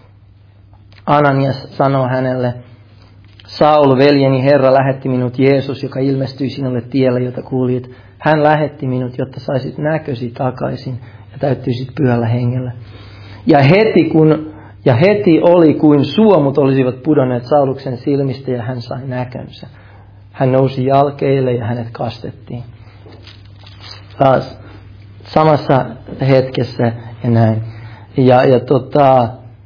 Ananias sanoo hänelle, Saul, veljeni, Herra lähetti minut Jeesus, joka ilmestyi sinulle tielle, jota kuulit. Hän lähetti minut, jotta saisit näkösi takaisin ja täyttyisit pyhällä hengellä. Ja heti, kun, ja heti oli kuin suomut olisivat pudonneet Sauluksen silmistä ja hän sai näkönsä. Hän nousi jalkeille ja hänet kastettiin. Taas samassa hetkessä ja näin. Ja, ja tota,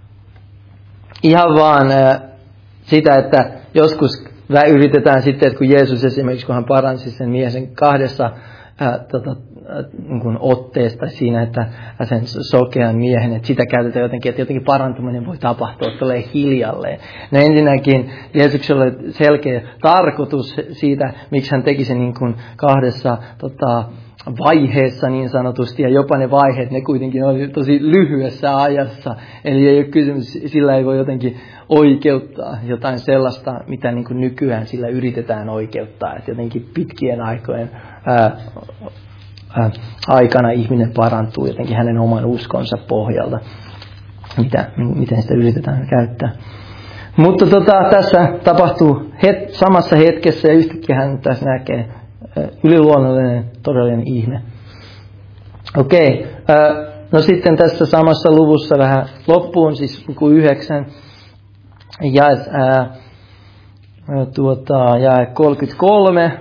ihan vaan äh, sitä, että joskus yritetään sitten, että kun Jeesus esimerkiksi, kun hän paransi sen miehen kahdessa ää, tota, ää, niin kuin otteesta siinä, että sen sokean miehen, että sitä käytetään jotenkin, että jotenkin parantuminen voi tapahtua, että tulee hiljalleen. No ensinnäkin Jeesuksella oli selkeä tarkoitus siitä, miksi hän teki sen niin kuin kahdessa tota, vaiheessa niin sanotusti, ja jopa ne vaiheet, ne kuitenkin oli tosi lyhyessä ajassa. Eli ei ole kysymys, sillä ei voi jotenkin oikeuttaa jotain sellaista, mitä niin kuin nykyään sillä yritetään oikeuttaa. Että jotenkin pitkien aikojen ää, ää, aikana ihminen parantuu jotenkin hänen oman uskonsa pohjalta, mitä, miten sitä yritetään käyttää. Mutta tota, tässä tapahtuu het, samassa hetkessä ja yhtäkkiä hän tässä näkee yliluonnollinen, todellinen ihme. Okei, no sitten tässä samassa luvussa vähän loppuun, siis luku yhdeksän, ja ää, tuota, jae kolmekymmentäkolme.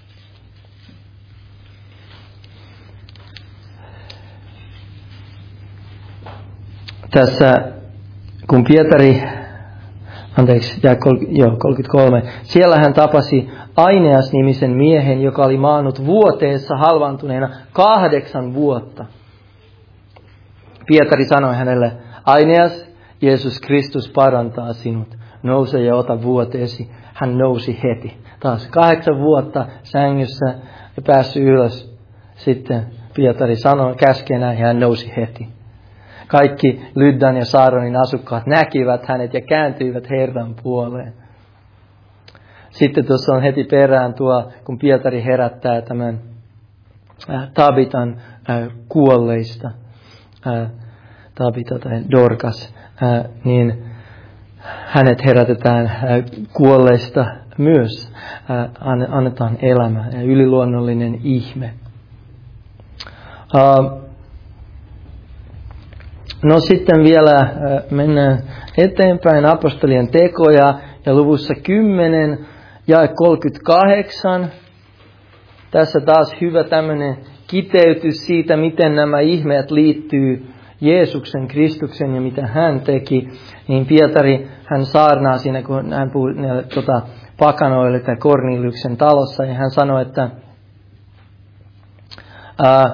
Tässä, kun Pietari, anteeksi, jae kolmekymmentäkolme, siellä hän tapasi Aineas-nimisen miehen, joka oli maannut vuoteessa halvaantuneena kahdeksan vuotta. Pietari sanoi hänelle, Aineas, Jeesus Kristus parantaa sinut. Nouse ja ota vuoteesi. Hän nousi heti. Taas kahdeksan vuotta sängyssä ja päässyt ylös. Sitten Pietari sanoi käskenä ja hän nousi heti. Kaikki Lyddan ja Saaronin asukkaat näkivät hänet ja kääntyivät Herran puoleen. Sitten tuossa on heti perään tuo, kun Pietari herättää tämän äh, Tabitan äh, kuolleista. Äh, Tabita tai Dorcas, äh, niin hänet herätetään äh, kuolleista myös. Äh, annetaan elämä ja yliluonnollinen ihme. Uh, no sitten vielä uh, mennään eteenpäin apostolien tekoja ja luvussa kymmenen ja kolmekymmentäkahdeksan. Tässä taas hyvä tämmöinen kiteytys siitä, miten nämä ihmeet liittyy Jeesuksen, Kristuksen ja mitä hän teki. Niin Pietari, hän saarnaa siinä, kun hän puhui tota, pakanoille tai Korneliuksen talossa, ja hän sanoi, että uh,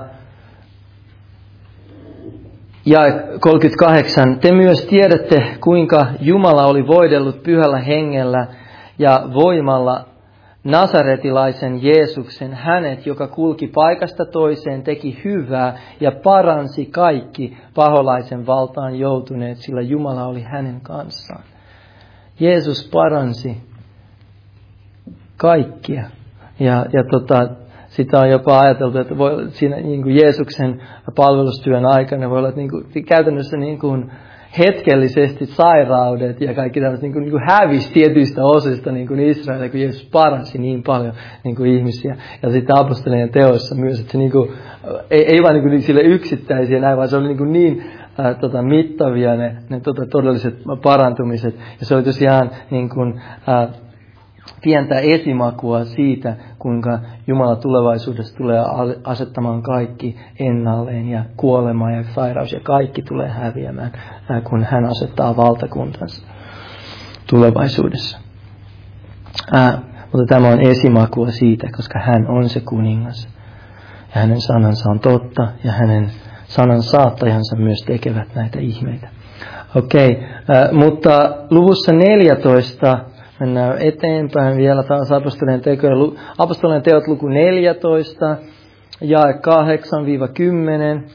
ja kolmekymmentäkahdeksan. Te myös tiedätte, kuinka Jumala oli voidellut pyhällä hengellä ja voimalla nasaretilaisen Jeesuksen, hänet, joka kulki paikasta toiseen, teki hyvää ja paransi kaikki paholaisen valtaan joutuneet, sillä Jumala oli hänen kanssaan. Jeesus paransi kaikkia. Ja, ja tota, sitä on jopa ajateltu, että voi, siinä niin kuin Jeesuksen palvelustyön aikana voi olla niin kuin, käytännössä niin kuin hetkellisesti sairaudet ja kaikki tämmöiset niin kuin, niin kuin hävisi tietyistä osista niin kuin Israelilla, kun Jeesus paransi niin paljon niin kuin ihmisiä. Ja sitten apostolien teoissa myös, että se niin kuin, ei, ei vain niin kuin sille yksittäisiä näin, vaan se oli niin, kuin niin äh, tota, mittavia ne, ne tota, todelliset parantumiset. Ja se oli tosiaan niin kuin, äh, pientä esimakua siitä, kuinka Jumala tulevaisuudessa tulee asettamaan kaikki ennalleen ja kuolema ja sairaus ja kaikki tulee häviämään, kun hän asettaa valtakuntansa tulevaisuudessa. Ää, mutta tämä on esimakua siitä, koska hän on se kuningas ja hänen sanansa on totta ja hänen sanan saattajansa myös tekevät näitä ihmeitä. Okei, okay, mutta luvussa neljätoista mennään eteenpäin vielä taas apostolien tekoja. Apostolien teot luku neljätoista, jae kahdeksan kymmenen.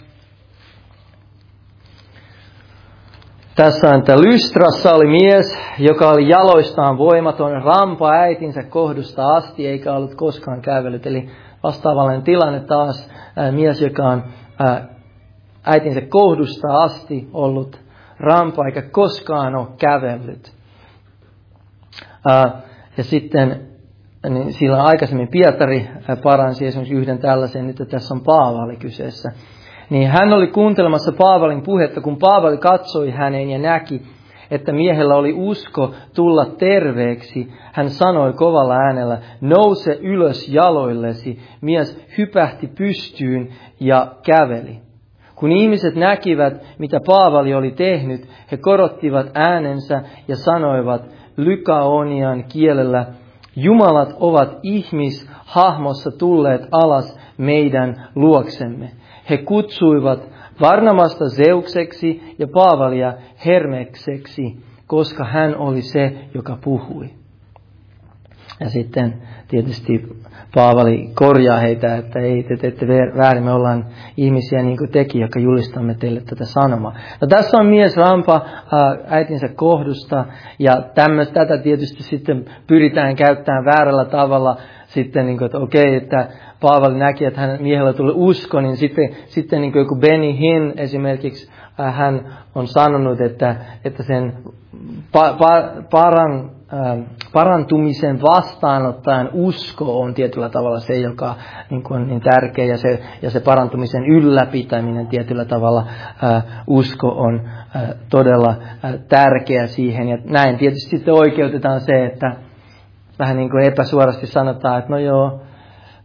Tässä on, että Lystrassa oli mies, joka oli jaloistaan voimaton, rampa äitinsä kohdusta asti, eikä ollut koskaan kävellyt. Eli vastaavallinen tilanne taas, ää, mies, joka on ää, äitinsä kohdusta asti ollut rampa, eikä koskaan ole kävellyt. Uh, ja sitten niin sillä aikaisemmin Pietari paransi esimerkiksi yhden tällaisen, nyt tässä on Paavali kyseessä. Niin hän oli kuuntelemassa Paavalin puhetta, kun Paavali katsoi häneen ja näki, että miehellä oli usko tulla terveeksi. Hän sanoi kovalla äänellä, nouse ylös jaloillesi. Mies hypähti pystyyn ja käveli. Kun ihmiset näkivät, mitä Paavali oli tehnyt, he korottivat äänensä ja sanoivat lykaonian kielellä, jumalat ovat ihmishahmossa tulleet alas meidän luoksemme. He kutsuivat Varnamasta Zeukseksi ja Paavalia Hermekseksi, koska hän oli se, joka puhui. Ja sitten tietysti Paavali korjaa heitä, että ei te teette väärin, me ollaan ihmisiä niin kuin tekin, jotka julistamme teille tätä sanomaa. No, tässä on mies rampa äitinsä kohdusta ja tämmöistä, tätä tietysti sitten pyritään käyttämään väärällä tavalla. Sitten, niin kuin, että okei, että Paavali näki, että hänen miehellä tuli usko, niin sitten, sitten niin kuin joku Benny Hinn esimerkiksi, äh, hän on sanonut, että, että sen pa, pa, paran, äh, parantumisen vastaanottajan usko on tietyllä tavalla se, joka niin kuin on niin tärkeä, ja se, ja se parantumisen ylläpitäminen tietyllä tavalla äh, usko on äh, todella äh, tärkeä siihen. Ja näin tietysti sitten oikeutetaan se, että vähän niin kuin epäsuorasti sanotaan, että no joo,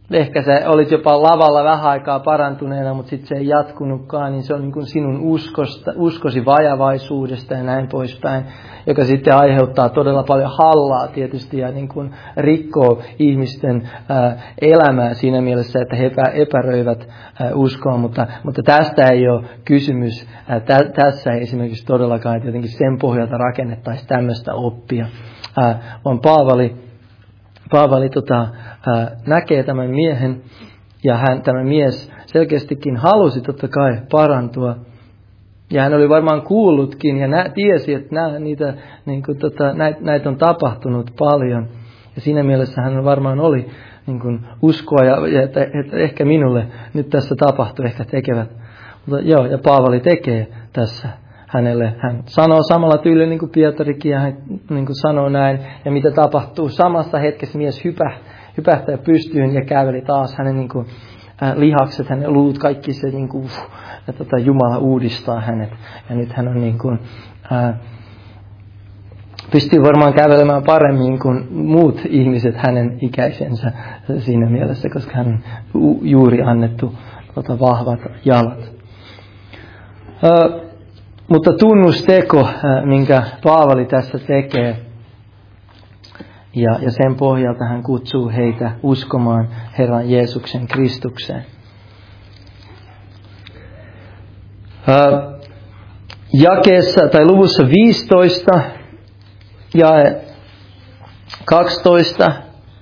ehkä sä olit jopa lavalla vähän aikaa parantuneena, mutta sitten se ei jatkunutkaan, niin se on niin kuin sinun uskosta, uskosi vajavaisuudesta ja näin poispäin, joka sitten aiheuttaa todella paljon hallaa tietysti ja niin kuin rikkoo ihmisten ää, elämää siinä mielessä, että he epä, epäröivät ää, uskoa, mutta, mutta tästä ei ole kysymys. Ää, tä, tässä ei esimerkiksi todellakaan, että jotenkin sen pohjalta rakennettaisiin tämmöistä oppia, ää, vaan Paavali Paavali tota, ää, näkee tämän miehen, ja hän, tämä mies selkeästikin halusi totta kai parantua. Ja hän oli varmaan kuullutkin ja nä, tiesi, että nä, niitä, niin kuin, tota, näitä, näitä on tapahtunut paljon. Ja siinä mielessä hän varmaan oli niin kuin, uskoa, ja, ja että, että ehkä minulle nyt tässä tapahtuu, ehkä tekevät. Mutta joo, ja Paavali tekee tässä hänelle. Hän sanoo samalla tyylillä niin kuin Pietarikin, ja hän niin kuin sanoo näin. Ja mitä tapahtuu? Samassa hetkessä mies hypä, hypähtää pystyyn ja käveli taas hänen niin kuin, äh, lihakset, hänen luut, kaikki se, niin kuin, uh, ja tota, Jumala uudistaa hänet. Ja nyt hän on niin kuin, äh, pystyy varmaan kävelemään paremmin kuin muut ihmiset hänen ikäisensä siinä mielessä, koska hän on juuri annettu tota, vahvat jalat. Äh, Mutta tunnusteko, minkä Paavali tässä tekee, ja, ja sen pohjalta hän kutsuu heitä uskomaan Herran Jeesuksen Kristukseen. Ää, jakeessa tai luvussa viisitoista jae kaksitoista.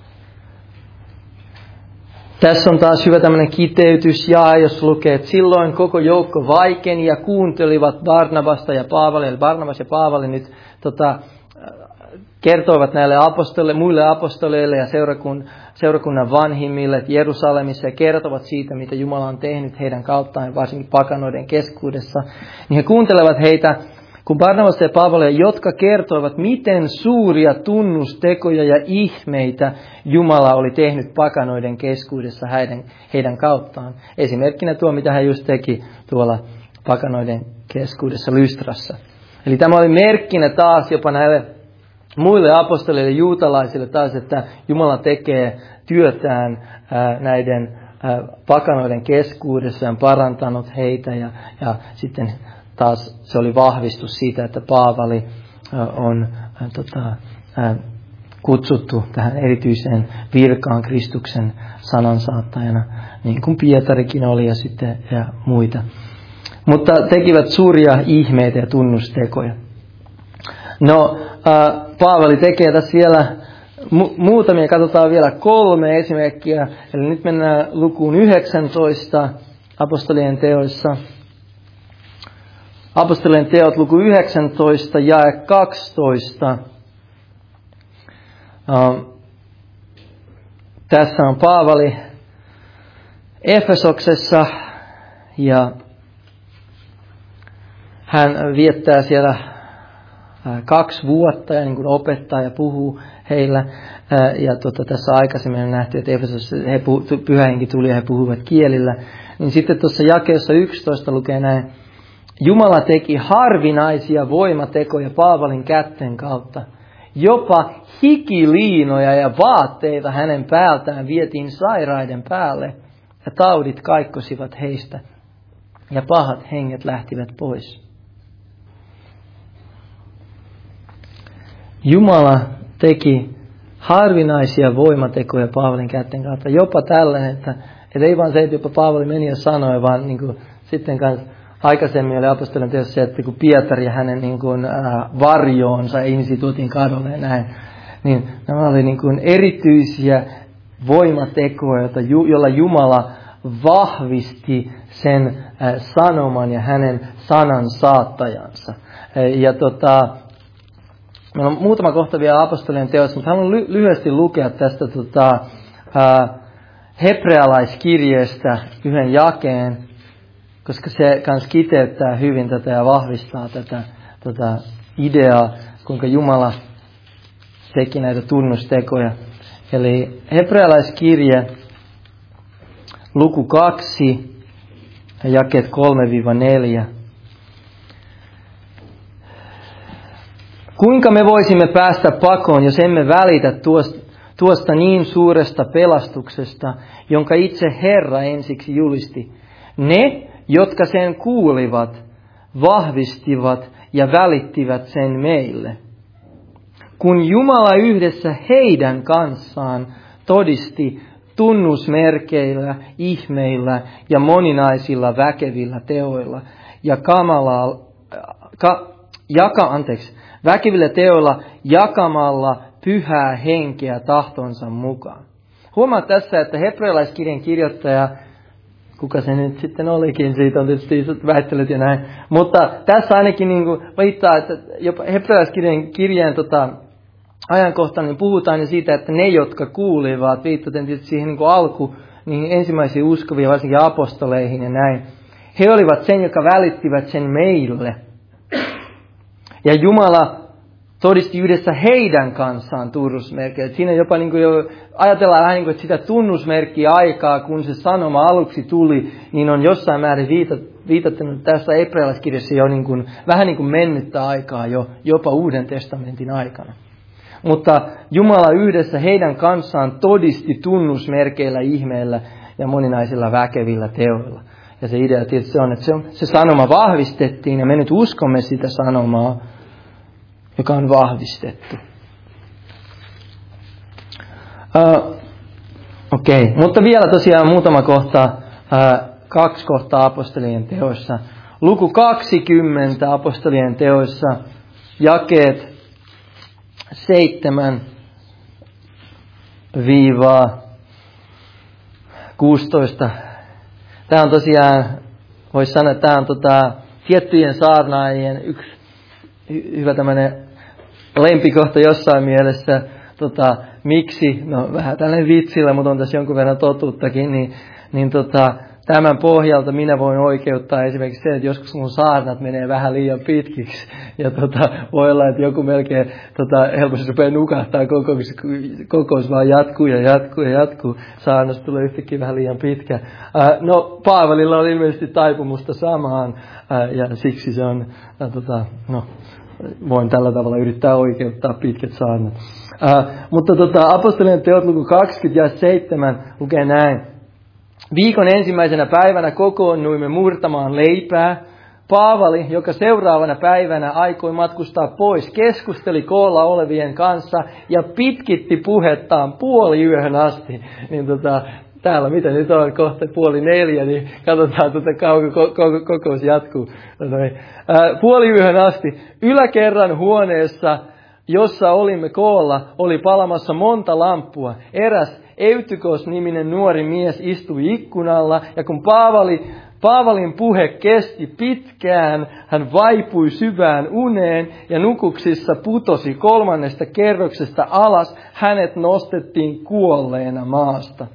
Tässä on taas hyvä tämmöinen kiteytys, ja jos lukee, että silloin koko joukko vaikeni ja kuuntelivat Barnabasta ja Paavalia, eli Barnabas ja Paavali nyt tota, kertoivat näille apostolille, muille apostoleille ja seurakun, seurakunnan vanhimmille Jerusalemissa ja kertovat siitä, mitä Jumala on tehnyt heidän kauttaan, varsinkin pakanoiden keskuudessa. Niin he kuuntelevat heitä, kun Barnabas ja Paavalia, jotka kertoivat, miten suuria tunnustekoja ja ihmeitä Jumala oli tehnyt pakanoiden keskuudessa heidän, heidän kauttaan. Esimerkkinä tuo, mitä hän just teki tuolla pakanoiden keskuudessa Lystrassa. Eli tämä oli merkkinä taas jopa näille muille apostolille, juutalaisille taas, että Jumala tekee työtään ää, näiden ää, pakanoiden keskuudessa ja on parantanut heitä ja, ja sitten taas se oli vahvistus siitä, että Paavali on äh, tota, äh, kutsuttu tähän erityiseen virkaan Kristuksen sanansaattajana, niin kuin Pietarikin oli ja sitten ja muita. Mutta tekivät suuria ihmeitä ja tunnustekoja. No, äh, Paavali tekee tässä vielä mu- muutamia, katsotaan vielä kolme esimerkkiä. Eli nyt mennään lukuun yhdeksäntoista apostolien teoissa. Apostolien teot luku yhdeksäntoista jae kaksitoista. Uh, tässä on Paavali Efesoksessa ja hän viettää siellä uh, kaksi vuotta ja niin kuin opettaa ja puhuu heillä. Uh, ja tuota, tässä aikaisemmin on nähty, että Efesoksessa he puhu, Pyhä Henki tuli ja he puhuvat kielillä. Niin sitten tuossa jakeessa yksitoista lukee näin. Jumala teki harvinaisia voimatekoja Paavalin kätten kautta. Jopa hikiliinoja ja vaatteita hänen päältään vietiin sairaiden päälle ja taudit kaikkosivat heistä ja pahat henget lähtivät pois. Jumala teki harvinaisia voimatekoja Paavalin kätten kautta. Jopa tällainen, että, että ei vaan se, että jopa Paavali meni ja sanoi, vaan niin kuin, sitten kanssa aikaisemmin oli apostolien teossa se, että kun Pietari ja hänen niin kuin, äh, varjoonsa ihmisiä tuotiin kadulle ja näin, niin nämä oli niin kuin erityisiä voimatekoja, joilla Jumala vahvisti sen äh, sanoman ja hänen sanan saattajansa. Ja tota, meillä on muutama kohta vielä apostolien teossa, mutta haluan ly- lyhyesti lukea tästä tota, äh, hebrealaiskirjeestä yhden jakeen, koska se kans kiteyttää hyvin tätä ja vahvistaa tätä, tätä ideaa, kuinka Jumala teki näitä tunnustekoja. Eli hebrealaiskirje, luku kaksi, jakeet kolme neljä. Kuinka me voisimme päästä pakoon, jos emme välitä tuosta, tuosta niin suuresta pelastuksesta, jonka itse Herra ensiksi julisti. Ne, jotka sen kuulivat, vahvistivat ja välittivät sen meille. Kun Jumala yhdessä heidän kanssaan todisti tunnusmerkeillä, ihmeillä ja moninaisilla väkevillä teoilla ja kamalaa, ka, jaka, anteeksi, väkevillä teoilla jakamalla pyhää henkeä tahtonsa mukaan. Huomaa tässä, että hebrealaiskirjan kirjoittaja, kuka se nyt sitten olikin, siitä on tietysti isot väittelyt ja näin, mutta tässä ainakin niin kuin viittaa, että jopa hebrealaiskirjan kirjeen tota, ajankohtaan niin puhutaan jo siitä, että ne, jotka kuulivat, viittaten tietysti siihen niin kuin alku, niihin ensimmäisiin uskoviin, varsinkin apostoleihin ja näin, he olivat sen, jotka välittivät sen meille. Ja Jumala todisti yhdessä heidän kanssaan tunnusmerkkejä. Siinä jopa niin kuin jo ajatellaan vähän niin kuin, että sitä tunnusmerkkiä aikaa, kun se sanoma aluksi tuli, niin on jossain määrin viitattanut tässä hebrealaiskirjassa jo niin kuin, vähän niin kuin mennyttä aikaa jo, jopa Uuden testamentin aikana. Mutta Jumala yhdessä heidän kanssaan todisti tunnusmerkeillä, ihmeillä ja moninaisilla väkevillä teoilla. Ja se idea tietysti on, että se, se sanoma vahvistettiin ja me nyt uskomme sitä sanomaa, joka on vahvistettu. Uh, Okei, okay. Mutta vielä tosiaan muutama kohta, uh, kaksi kohtaa apostolien teoissa. Luku kaksikymmentä apostolien teoissa, jakeet seitsemän kuusitoista. Tämä on tosiaan, voisi sanoa, että tämä on tota, tiettyjen saarnaajien yksi hyvä tämmöinen lempikohta jossain mielessä. Tota, miksi? No vähän tällainen vitsillä, mutta on tässä jonkun verran totuuttakin. Niin, niin tota, tämän pohjalta minä voin oikeuttaa esimerkiksi sen, että joskus mun saarnat menee vähän liian pitkiksi. Ja tota, voi olla, että joku melkein tota, helposti rupeaa nukahtaa kokous, kokous vaan jatkuu ja jatkuu ja jatkuu. Saarnasta tulee yhtäkkiä vähän liian pitkä. Äh, no Paavalilla on ilmeisesti taipumusta samaan äh, ja siksi se on, äh, tota, no voin tällä tavalla yrittää oikeuttaa pitkät saarnat. Äh, mutta tota, apostolien teot luku kaksikymmentä ja seitsemän lukee näin. Viikon ensimmäisenä päivänä kokoonnuimme murtamaan leipää. Paavali, joka seuraavana päivänä aikoi matkustaa pois, keskusteli koolla olevien kanssa ja pitkitti puhettaan puoli yöhön asti. Niin tota, täällä, mitä nyt on, kohta puoli neljä, niin katsotaan, että kauan koko, kokous jatkuu. Ää, puoli yöhön asti. Yläkerran huoneessa, jossa olimme koolla, oli palamassa monta lamppua. Eräs Eutykos-niminen nuori mies istui ikkunalla, ja kun Paavali, Paavalin puhe kesti pitkään, hän vaipui syvään uneen ja nukuksissa putosi kolmannesta kerroksesta alas. Hänet nostettiin kuolleena maasta.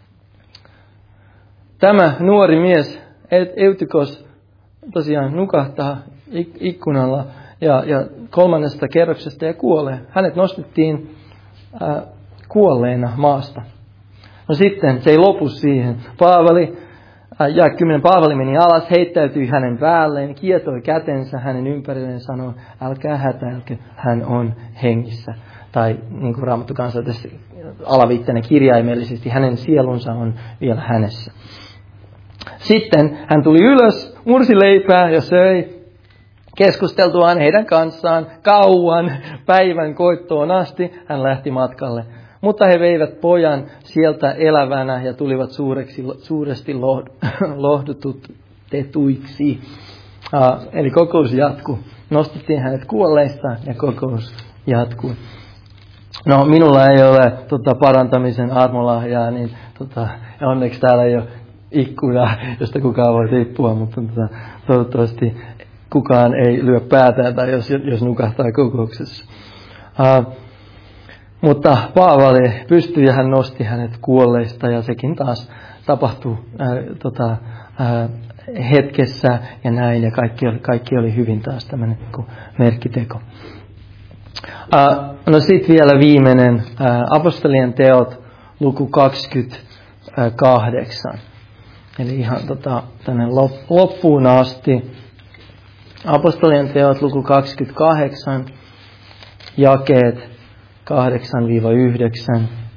Tämä nuori mies, Eutykos, tosiaan nukahtaa ikkunalla ja, ja kolmannesta kerroksesta ja kuolee. Hänet nostettiin äh, kuolleena maasta. No sitten se ei lopu siihen. Paavali, äh, ja kymmenen Paavali meni alas, heittäytyi hänen päälleen, kietoi kätensä hänen ympärilleen, sanoi, älkää hätäilkö, hän on hengissä. Tai niin kuin Raamattu kanssa tässä alaviitteinen kirjaimellisesti, hänen sielunsa on vielä hänessä. Sitten hän tuli ylös, mursi leipää ja söi. Keskusteltuaan heidän kanssaan kauan päivän koittoon asti hän lähti matkalle. Mutta he veivät pojan sieltä elävänä ja tulivat suureksi, suuresti lohdutetuiksi. Uh, eli kokous jatkuu. Nostettiin hänet kuolleista ja kokous jatkuu. No minulla ei ole tota, parantamisen armolahjaa, niin tota, onneksi täällä ei ole ikkuna, josta kukaan voi tippua, mutta tota, toivottavasti kukaan ei lyö päätään tai jos, jos nukahtaa kokouksessa. Uh, mutta Paavali pystyi ja hän nosti hänet kuolleista ja sekin taas tapahtui uh, tota, uh, hetkessä ja näin ja kaikki oli, kaikki oli hyvin taas tämmöinen merkkiteko. Uh, no sitten vielä viimeinen uh, apostolien teot luku kaksikymmentäkahdeksan. Eli ihan tota, tänne loppuun asti. Apostolien teot luku kaksikymmentäkahdeksan, jakeet kahdeksan yhdeksän.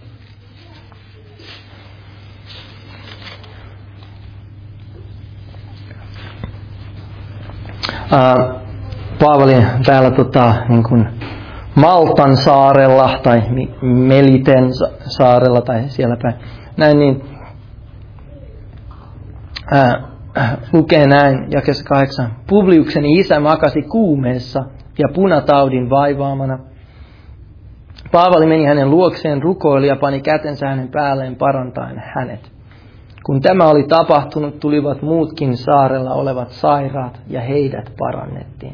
Ää, Paavali täällä tota, niin kuin Maltan saarella tai Meliten saarella tai siellä päin. Näin niin ää, lukee näin jakeessa kahdeksan. Publiuksen isä makasi kuumeessa ja punataudin vaivaamana. Paavali meni hänen luokseen, rukoili ja pani kätensä hänen päälleen parantaen hänet. Kun tämä oli tapahtunut, tulivat muutkin saarella olevat sairaat ja heidät parannettiin.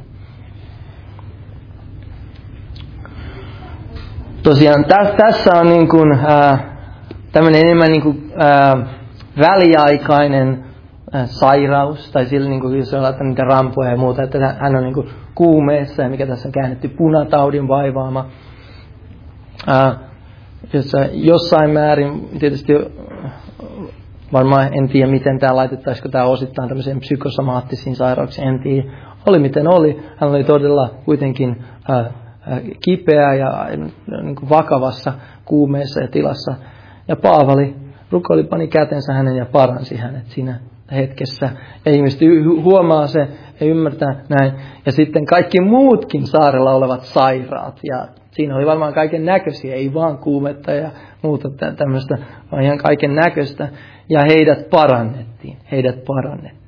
Tosiaan tä, tässä on niin kuin, ää, tämmöinen enemmän niin kuin, ää, väliaikainen ää, sairaus, tai sillä niin kuin, jos on laittanut niitä rampoja ja muuta, että hän on niin kuin kuumeessa ja mikä tässä on käännetty punataudin vaivaama. Ää, jossa, jossain määrin tietysti varmaan en tiedä miten tämä laitettaisiko tämä osittain tämmöiseen psykosomaattisiin sairauksiin, en tiedä. Oli miten oli, hän oli todella kuitenkin ää, kipeä ja niin kuin vakavassa kuumeessa ja tilassa. Ja Paavali rukoili, pani kätensä hänen ja paransi hänet siinä hetkessä. Ja ihmiset huomaa se ja ymmärtää näin. Ja sitten kaikki muutkin saarella olevat sairaat. Ja siinä oli varmaan kaiken näköisiä, ei vaan kuumetta ja muuta tämmöistä, vaan ihan kaiken näköistä. Ja heidät parannettiin. Heidät parannettiin.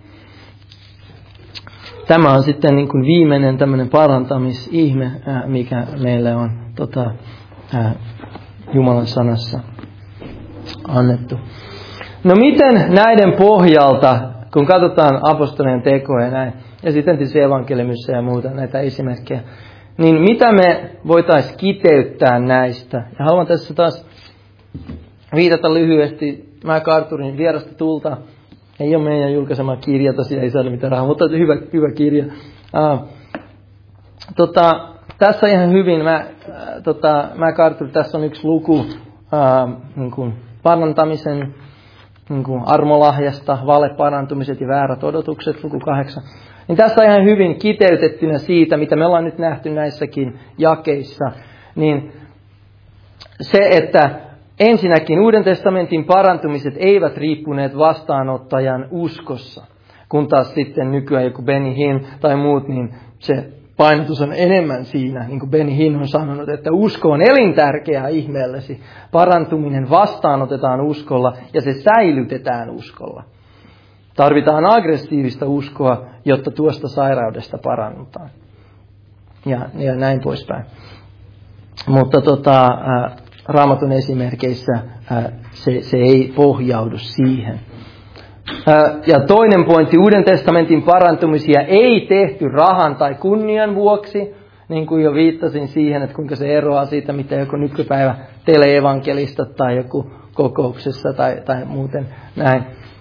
Tämä on sitten niin kuin viimeinen tämmöinen parantamisihme, mikä meille on tota, ää, Jumalan sanassa annettu. No miten näiden pohjalta, kun katsotaan apostolien tekoja ja näin, ja sitten tietysti evankeliumissa ja muuta näitä esimerkkejä, niin mitä me voitaisiin kiteyttää näistä? Ja haluan tässä taas viitata lyhyesti MacArthurin Vierasta tulta. Ei ole meidän julkaisema kirja, tosiaan ei saada mitään rahaa, mutta hyvä, hyvä kirja. Uh, tota, tässä ihan hyvin, mä, äh, tota, MacArthur, tässä on yksi luku uh, niin kuin parantamisen niin kuin armolahjasta, valeparantumiset ja väärät odotukset, luku kahdeksan. Niin tässä on ihan hyvin kiteytettynä siitä, mitä me ollaan nyt nähty näissäkin jakeissa, niin se, että ensinnäkin Uuden testamentin parantumiset eivät riippuneet vastaanottajan uskossa, kun taas sitten nykyään joku Benny Hinn tai muut, niin se painotus on enemmän siinä, niin kuin Benny Hinn on sanonut, että usko on elintärkeää ihmeellesi. Parantuminen vastaanotetaan uskolla ja se säilytetään uskolla. Tarvitaan aggressiivista uskoa, jotta tuosta sairaudesta parannutaan. Ja, ja näin poispäin. Mutta tota... Raamatun esimerkeissä se, se ei pohjaudu siihen. Ja toinen pointti, Uuden testamentin parantumisia ei tehty rahan tai kunnian vuoksi, niin kuin jo viittasin siihen, että kuinka se eroaa siitä, mitä joku nykypäivä teleevankelista tai joku kokouksessa tai, tai muuten näin.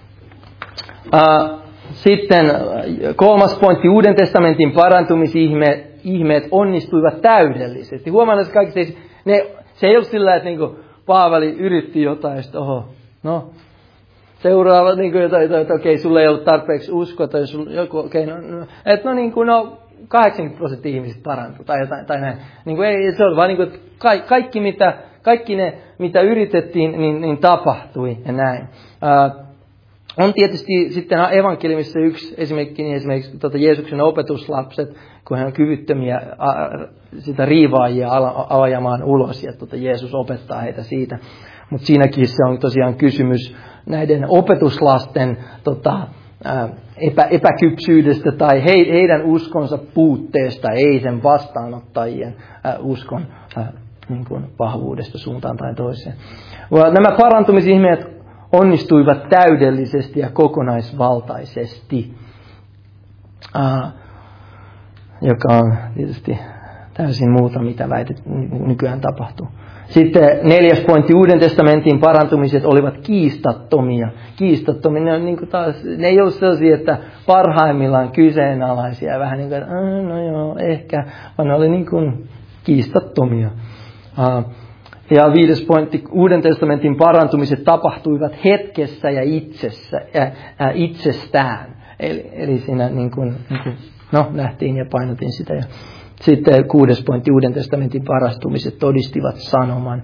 Sitten kolmas pointti, Uuden testamentin parantumisihmeet onnistuivat täydellisesti. Huomaan, että kaikki ne... Se ei ole sillä, että niinku Paavali yritti jotain, että oho, no, seuraava, niinku jotain, että okei, sulla ei ollut tarpeeksi uskoa, tai sulla joku, okei, no, no että no niinku, no, kahdeksankymmentä prosenttia ihmisistä parantui, tai jotain, tai näin. Niinku ei, se on vaan niinku, että kaikki, kaikki, mitä, kaikki ne, mitä yritettiin, niin, niin tapahtui, ja näin. Ää, on tietysti sitten evankeliumissa yksi esimerkki, niin esimerkiksi tuota Jeesuksen opetuslapset, kun he on kyvyttömiä sitä riivaajia ajamaan ulos, ja tuota Jeesus opettaa heitä siitä. Mutta siinäkin se on tosiaan kysymys näiden opetuslasten tota, epä, epäkypsyydestä tai he, heidän uskonsa puutteesta, ei sen vastaanottajien ää, uskon ää, niin kuin vahvuudesta suuntaan tai toiseen. Nämä parantumisihmeet onnistuivat täydellisesti ja kokonaisvaltaisesti, uh, joka on tietysti täysin muuta, mitä väitet, nykyään tapahtuu. Sitten neljäs pointti, Uuden testamentin parantumiset olivat kiistattomia. Kiistattomia, ne, on niin kuin taas, ne ei ole sellaisia, että parhaimmillaan kyseenalaisia, vähän niin kuin, että no joo, ehkä, vaan ne oli niin kuin kiistattomia. Uh, Ja viides pointti, Uuden testamentin parantumiset tapahtuivat hetkessä ja itsessä, ää, ää, itsestään. Eli, eli siinä niin kuin, niin kuin, no, nähtiin ja painotin sitä. Ja sitten kuudes pointti, Uuden testamentin parantumiset todistivat sanoman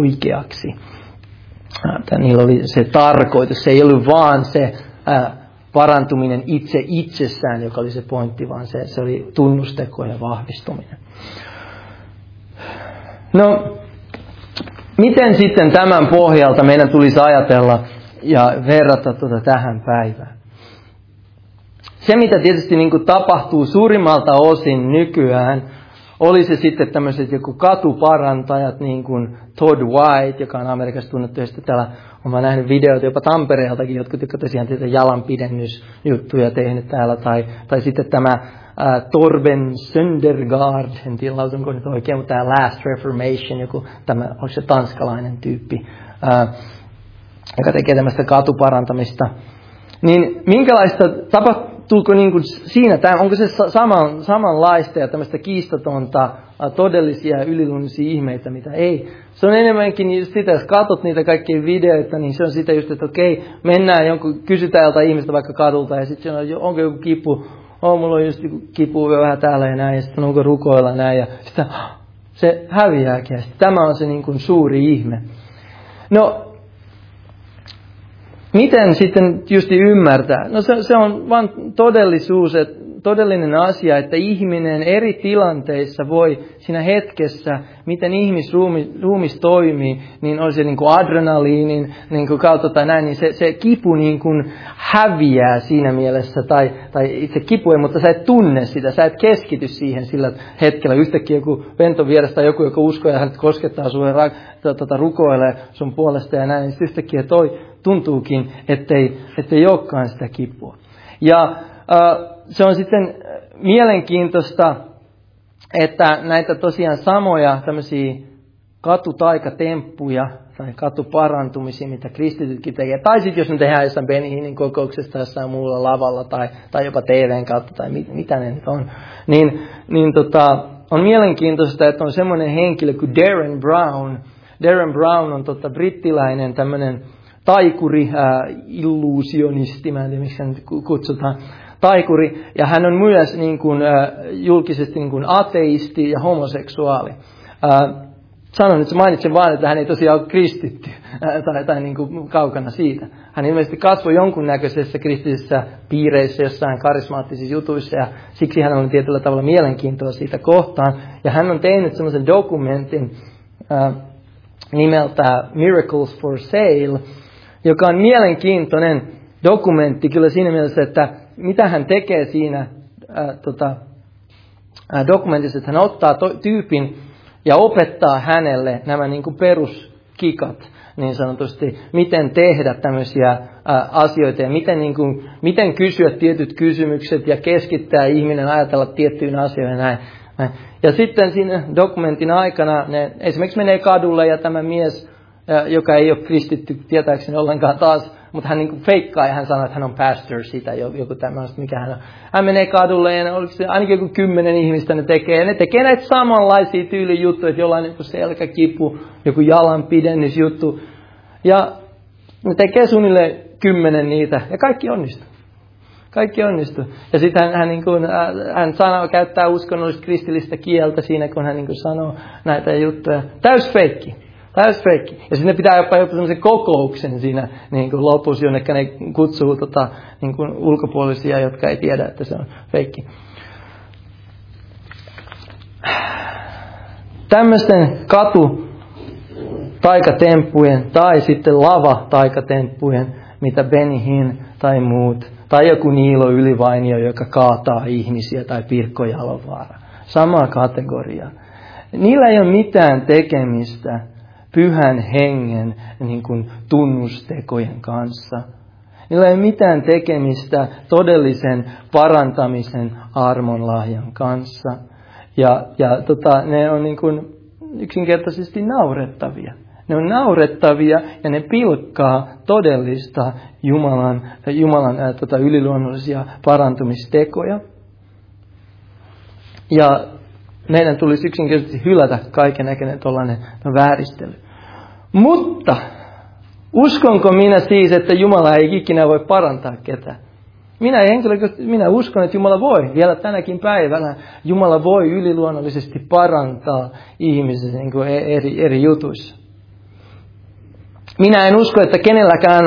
oikeaksi. Ää, niillä oli se tarkoitus, se ei ollut vaan se ää, parantuminen itse itsessään, joka oli se pointti, vaan se, se oli tunnustekojen vahvistuminen. No, miten sitten tämän pohjalta meidän tulisi ajatella ja verrata tuota tähän päivään? Se, mitä tietysti niin kuin tapahtuu suurimmalta osin nykyään, oli se sitten tämmöiset joku katuparantajat, niin kuin Todd White, joka on Amerikassa tunnettu, ja sitten täällä olen nähnyt videoita jopa Tampereeltakin, jotkut, jotka tosiaan tietysti jalanpidennysjuttuja tehnyt täällä, tai, tai sitten tämä ää, Torben Söndergaard, en tiedä lausunko nyt oikein, mutta tämä Last Reformation, joku tämä, onko se tanskalainen tyyppi, ää, joka tekee tämmöistä katuparantamista. Niin minkälaista tapahtuuko niin kuin siinä, onko se saman, samanlaista ja tämmöistä kiistatonta todellisia yliluonnollisia ihmeitä, mitä ei. Se on enemmänkin just sitä, jos katsot niitä kaikkia videoita, niin se on sitä just, että okei, mennään jonkun, kysytään joltain ihmistä vaikka kadulta ja sitten on, onko joku kipu, oh, mulla on just kipu vähän täällä ja näin, ja sitten onko rukoilla näin, ja sitten se häviääkin, ja sitten tämä on se niin kuin suuri ihme. No, miten sitten justi ymmärtää? No se, se on vain todellisuus, että, todellinen asia, että ihminen eri tilanteissa voi siinä hetkessä, miten ihmisruumis ruumis toimii, niin on se niin kuin adrenaliinin niin kuin kautta tai näin, niin se, se kipu niin kuin häviää siinä mielessä, tai, tai itse kipu ei, mutta sä et tunne sitä, sä et keskity siihen sillä hetkellä. Yhtäkkiä joku venton vierestä tai joku, joka uskoo ja hän koskettaa sun ja tuota, rukoilee sun puolesta ja näin, niin yhtäkkiä toi tuntuukin, ettei, ettei olekaan sitä kipua. Ja äh, se on sitten mielenkiintoista, että näitä tosiaan samoja tämmöisiä katutaikatemppuja tai katuparantumisia, mitä kristitytkin tekee, tai sitten jos ne tehdään jossain Benny Hinnin kokouksesta jossain muulla lavalla tai, tai jopa T V:n kautta tai mit, mitä ne nyt on, niin, niin tota, on mielenkiintoista, että on semmoinen henkilö kuin Darren Brown. Darren Brown on tota, brittiläinen tämmöinen taikuri, ää, illuusionisti, mä en tiedä miksi sen kutsutaan, taikuri, ja hän on myös niin kuin, ää, julkisesti niin kuin ateisti ja homoseksuaali. Ää, sanon nyt, mainitsen vaan, että hän ei tosiaan ole kristitty, ää, tai, tai niin kuin kaukana siitä. Hän ilmeisesti kasvoi jonkunnäköisessä kristillisessä piireissä, jossain karismaattisissa jutuissa, ja siksi hän on tietyllä tavalla mielenkiintoa siitä kohtaan. Ja hän on tehnyt semmoisen dokumentin ää, nimeltä Miracles for Sale, joka on mielenkiintoinen dokumentti kyllä siinä mielessä, että mitä hän tekee siinä ää, tota, ää, dokumentissa, että hän ottaa to, tyypin ja opettaa hänelle nämä niin kuin peruskikat, niin sanotusti, miten tehdä tämmöisiä ää, asioita ja miten, niin kuin, miten kysyä tietyt kysymykset ja keskittää ihminen ajatella tiettyyn asioihin näin. Ja sitten siinä dokumentin aikana ne esimerkiksi menee kadulle ja tämä mies, joka ei ole kristitty tietääkseni ollenkaan taas, mutta hän niin kuin feikkaa ja hän sanoo, että hän on pastor siitä, joku tämmöistä, mikä hän on. Hän menee kadulle ja oliko se ainakin joku kymmenen ihmistä ne tekee. Ja ne tekee näitä samanlaisia tyylijuttuja, että jollain joku selkäkipu, joku jalanpidennysjuttu. Ja ne tekee suunnilleen kymmenen niitä ja kaikki onnistuu. Kaikki onnistuu. Ja sitten hän, hän, niin kuin, hän sanoo, käyttää uskonnollista kristillistä kieltä siinä, kun hän niin kuin sanoo näitä juttuja. Täys feikki. Täys feikki. Ja sitten ne pitää jopa jopa semmoisen kokouksen siinä niin kuin lopussa, jonne ne kutsuu tota, niin kuin ulkopuolisia, jotka ei tiedä, että se on feikki. Tämmöisten katu taikatemppujen tai sitten lava taikatemppujen, mitä Benny Hinn tai muut, tai joku Niilo Ylivainio, joka kaataa ihmisiä, tai Pirkko Jalovaara. Sama kategoria. Niillä ei ole mitään tekemistä pyhän hengen niin kuin tunnustekojen kanssa. Niillä ei ole mitään tekemistä todellisen parantamisen armonlahjan kanssa. Ja, ja tota, ne on niin kuin yksinkertaisesti naurettavia. Ne on naurettavia ja ne pilkkaa todellista Jumalan, Jumalan ää, tota, yliluonnollisia parantumistekoja. Ja meidän tulisi yksinkertaisesti hylätä kaiken näköinen tuollainen vääristely. Mutta uskonko minä siis, että Jumala ei ikinä voi parantaa ketään? Minä henkilökohtaisesti minä uskon, että Jumala voi. Vielä tänäkin päivänä Jumala voi yliluonnollisesti parantaa ihmisiä niin eri, eri jutuissa. Minä en usko, että kenelläkään on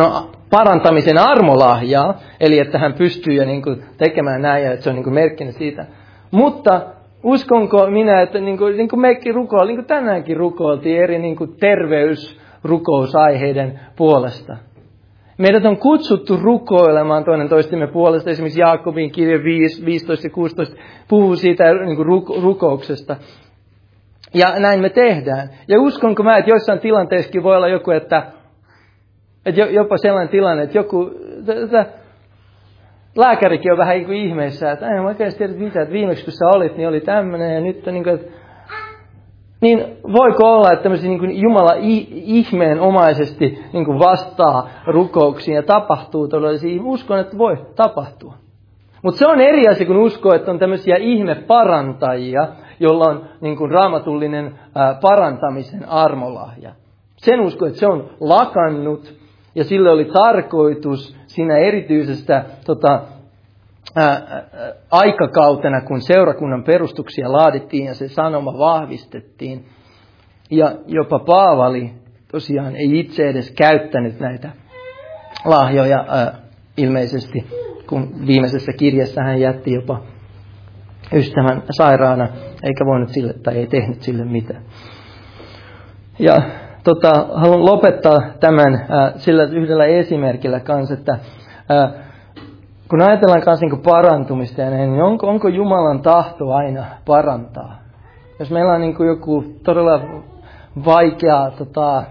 parantamisen armolahjaa, eli että hän pystyy jo niin kuin tekemään näin ja että se on niin kuin merkkinä siitä. Mutta uskonko minä, että niin kuin, niin kuin mekin rukoiltiin, niin kuin tänäänkin rukoiltiin eri niin kuin terveysrukousaiheiden puolesta. Meidät on kutsuttu rukoilemaan toinen toistemme puolesta. Esimerkiksi Jaakobin kirje viisi, viisitoista ja kuusitoista puhuu siitä niin kuin rukouksesta. Ja näin me tehdään. Ja uskonko mä, että joissain tilanteissakin voi olla joku, että, että jopa sellainen tilanne, että joku, että lääkärikin on vähän niin kuin ihmeissä, että en mä oikein tiedä mitä, että viimeksi kun sä olit, niin oli tämmöinen ja nyt on niin kuin, että niin voiko olla, että tämmöisiä niin kuin Jumala ihmeenomaisesti niin kuin vastaa rukouksiin ja tapahtuu todellisia? Uskon, että voi tapahtua. Mutta se on eri asia, kun uskoo, että on tämmöisiä ihmeparantajia, jolla on niin kuin raamatullinen ää, parantamisen armolahja. Sen uskon, että se on lakannut ja sille oli tarkoitus siinä erityisestä tota, ää, ää, aikakautena, kun seurakunnan perustuksia laadittiin ja se sanoma vahvistettiin. Ja jopa Paavali tosiaan ei itse edes käyttänyt näitä lahjoja ää, ilmeisesti, kun viimeisessä kirjassa hän jätti jopa ystävän sairaana, eikä voinut sille tai ei tehnyt sille mitään. Ja tota, haluan lopettaa tämän äh, sillä yhdellä esimerkillä kanssa, että äh, kun ajatellaan kanssa niin kuin parantumista, niin onko, onko Jumalan tahto aina parantaa? Jos meillä on niin kuin joku todella vaikea tota,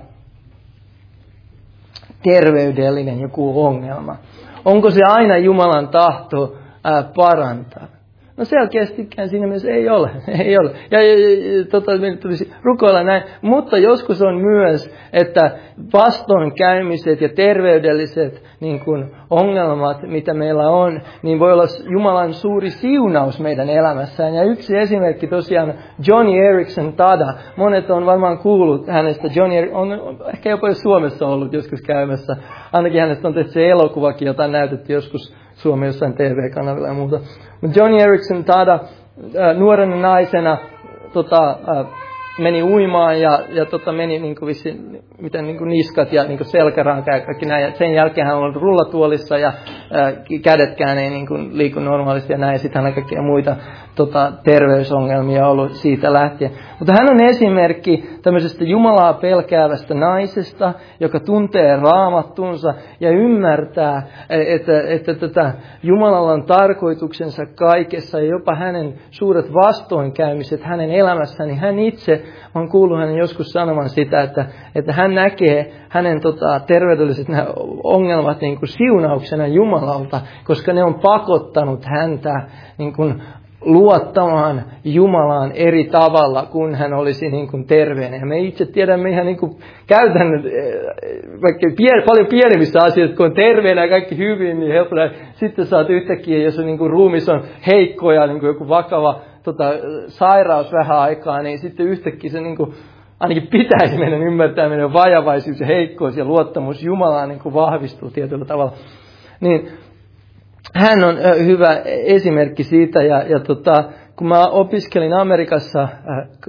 terveydellinen joku ongelma, onko se aina Jumalan tahto ää, parantaa? No selkeästikään siinä mielessä ei ole. ei ole. Ja, ja, ja tota, meidän tulisi rukoilla näin. Mutta joskus on myös, että vastoinkäymiset ja terveydelliset niin kuin ongelmat, mitä meillä on, niin voi olla Jumalan suuri siunaus meidän elämässään. Ja yksi esimerkki tosiaan Joni Eareckson Tada. Monet on varmaan kuullut hänestä. Joni on ehkä jopa Suomessa ollut joskus käymässä. Ainakin hänestä on tehty se elokuvakin, jota on näytetty joskus Suomen jossain T V-kanavilla ja muuta. Mutta Joni Eareckson Tada nuorena naisena tota, meni uimaan ja, ja tota, meni niin kuin vissi, miten, niin kuin niskat ja niin kuin selkäranka ja kaikki näin. Ja sen jälkeen hän on ollut rullatuolissa ja ää, kädetkään ei niin kuin liiku normaalisti ja näin. Ja sitten hän on kaikkia muita tota, terveysongelmia ollut siitä lähtien. Mutta hän on esimerkki tämmöisestä Jumalaa pelkäävästä naisesta, joka tuntee raamattunsa ja ymmärtää, että, että tätä Jumalalla on tarkoituksensa kaikessa ja jopa hänen suuret vastoinkäymiset hänen elämässään, niin hän itse on kuullut hänen joskus sanovan sitä, että, että hän näkee hänen tota, terveydelliset ongelmat niin kuin siunauksena Jumalalta, koska ne on pakottanut häntä niin kuin luottamaan Jumalaan eri tavalla, kun hän olisi niin kuin terveenä. Ja me itse tiedämme ihan niin kuin käytännön, vaikka pien, paljon pienemmissä asioissa, kun on terveenä ja kaikki hyvin, niin helppo. Sitten saat yhtäkkiä, jos on niin kuin ruumis on heikko ja niin kuin joku vakava tota, sairaus vähän aikaa, niin sitten yhtäkkiä se niin kuin, ainakin pitäisi meidän ymmärtää meidän vajavaisuus ja heikkous ja luottamus Jumalaan niin kuin vahvistuu tietyllä tavalla. Niin hän on hyvä esimerkki siitä, ja, ja tota, kun mä opiskelin Amerikassa äh,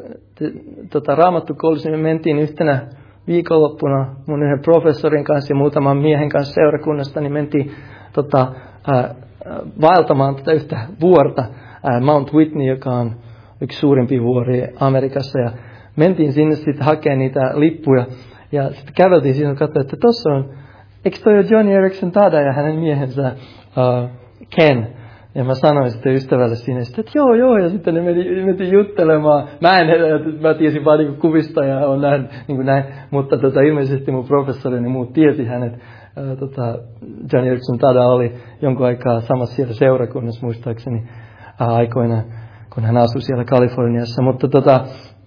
tota, raamattukoulussa, niin me mentiin yhtenä viikonloppuna mun yhden professorin kanssa ja muutaman miehen kanssa seurakunnasta, niin mentiin tota, äh, vaeltamaan tätä yhtä vuorta, äh, Mount Whitney, joka on yksi suurimpi vuori Amerikassa, ja mentiin sinne sitten hakemaan niitä lippuja, ja sitten käveltiin siinä ja katsoin, että tuossa on, eikö toi ole Joni Eareckson Tada ja hänen miehensä Uh, Ken. Ja mä sanoin sitten ystävälle siinä, että joo, joo, ja sitten ne meni, meni juttelemaan. Mä en, mä tiesin vaan niin kuvista ja on näin, niin kuin näin, mutta tota, ilmeisesti mun professorini ja muut tiesi hänet. Uh, tota, Joni Eareckson Tada oli jonkun aikaa samassa siellä seurakunnassa muistaakseni uh, aikoina, kun hän asui siellä Kaliforniassa. Mutta tota,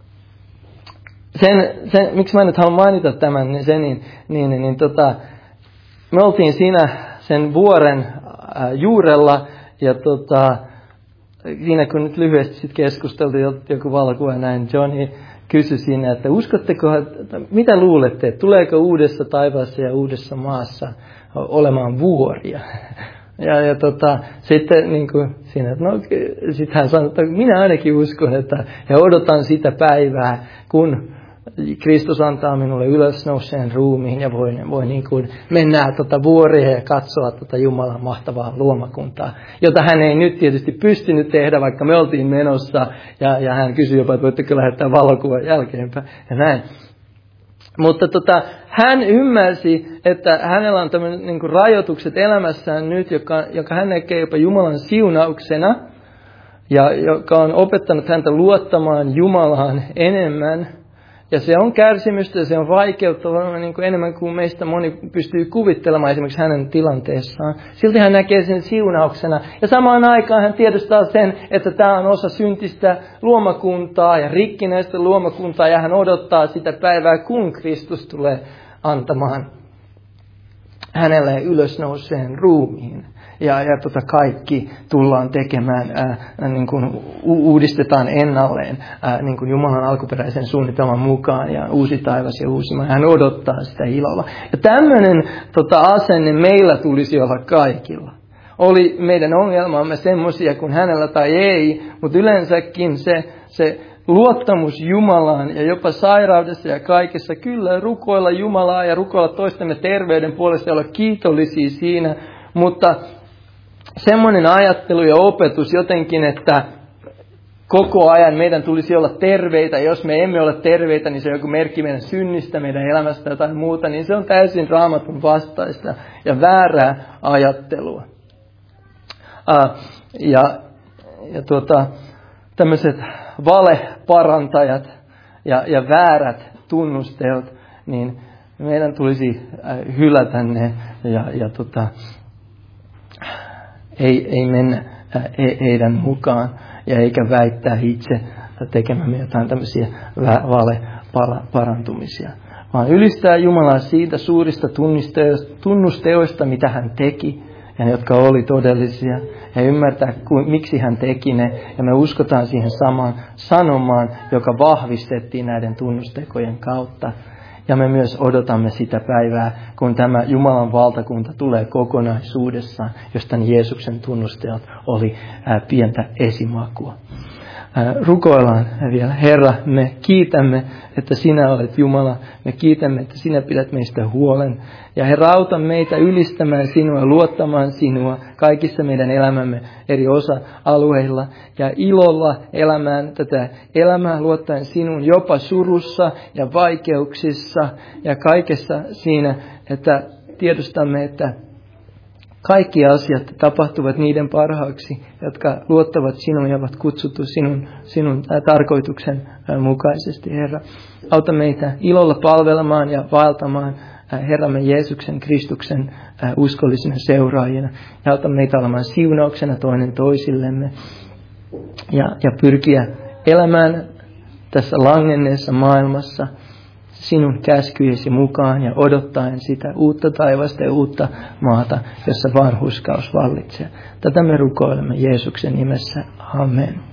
sen, sen, miksi mä nyt haluan mainita tämän, niin, sen, niin, niin, niin, niin tota, me oltiin siinä sen vuoren juurella, ja tota, siinä kun nyt lyhyesti sit keskusteltiin joku valokuva näin, Johnny kysyi siinä, että uskotteko, että, mitä luulette, että tuleeko uudessa taivaassa ja uudessa maassa olemaan vuoria? Ja, ja tota, sitten niin kuin siinä, että no, sit hän sanoi, että minä ainakin uskon, että ja odotan sitä päivää, kun Kristus antaa minulle ylösnouseen ruumiin ja voi, voi niin kuin mennä tuota vuoria ja katsoa tuota Jumalan mahtavaa luomakuntaa, jota hän ei nyt tietysti pystynyt tehdä, vaikka me oltiin menossa. Ja, ja hän kysyi jopa, että voitteko lähettää valokuvan jälkeenpäin ja näin. Mutta tota, hän ymmärsi, että hänellä on tämmöiset niin kuin rajoitukset elämässään nyt, joka, joka hän näkee jopa Jumalan siunauksena, ja joka on opettanut häntä luottamaan Jumalaan enemmän. Ja se on kärsimystä ja se on vaikeutta niin kuin enemmän kuin meistä moni pystyy kuvittelemaan esimerkiksi hänen tilanteessaan. Silti hän näkee sen siunauksena. Ja samaan aikaan hän tiedostaa sen, että tämä on osa syntistä luomakuntaa ja rikkinäistä luomakuntaa. Ja hän odottaa sitä päivää, kun Kristus tulee antamaan hänelle ylösnouseen ruumiin. Ja, ja tota kaikki tullaan tekemään, ää, niin kuin uudistetaan ennalleen ää, niin kuin Jumalan alkuperäisen suunnitelman mukaan ja uusi taivas ja uusi maa. Hän odottaa sitä ilolla. Ja tämmöinen tota, asenne meillä tulisi olla kaikilla. Oli meidän ongelmamme semmoisia kuin hänellä tai ei, mutta yleensäkin se, se luottamus Jumalaan ja jopa sairaudessa ja kaikessa, kyllä rukoilla Jumalaa ja rukoilla toistemme terveyden puolesta ja olla kiitollisia siinä, mutta semmoinen ajattelu ja opetus jotenkin, että koko ajan meidän tulisi olla terveitä. Jos me emme ole terveitä, niin se on joku merkki meidän synnistä, meidän elämästä tai jotain muuta. Niin se on täysin Raamatun vastaista ja väärää ajattelua. Uh, ja ja tuota, tämmöiset valeparantajat ja, ja väärät tunnusteot, niin meidän tulisi hylätä ne ja, ja tota, Ei, ei mennä heidän mukaan ja eikä väittää itse tekemämme jotain tämmöisiä valeparantumisia. Vaan ylistää Jumalaa siitä suurista tunnusteoista, mitä hän teki ja ne, jotka oli todellisia. Ja ymmärtää, miksi hän teki ne. Ja me uskotaan siihen samaan sanomaan, joka vahvistettiin näiden tunnustekojen kautta. Ja me myös odotamme sitä päivää, kun tämä Jumalan valtakunta tulee kokonaisuudessaan, josta Jeesuksen tunnusteot oli ää, pientä esimakua. Ää, rukoillaan vielä. Herra, me kiitämme, että sinä olet Jumala. Me kiitämme, että sinä pidät meistä huolen. Ja Herra, auta meitä ylistämään sinua ja luottamaan sinua kaikissa meidän elämämme eri osa-alueilla. Ja ilolla elämään tätä elämää luottaen sinun jopa surussa ja vaikeuksissa ja kaikessa siinä, että tiedostamme, että kaikki asiat tapahtuvat niiden parhaaksi, jotka luottavat sinuun ja ovat kutsuttu sinun, sinun tarkoituksen mukaisesti, Herra. Auta meitä ilolla palvelemaan ja vaeltamaan Herramme Jeesuksen Kristuksen uskollisina seuraajina. Ja auta meitä olemaan siunauksena toinen toisillemme ja, ja pyrkiä elämään tässä langenneessa maailmassa sinun käskyjesi mukaan ja odottaen sitä uutta taivasta ja uutta maata, jossa vanhurskaus vallitsee. Tätä me rukoilemme Jeesuksen nimessä. Amen.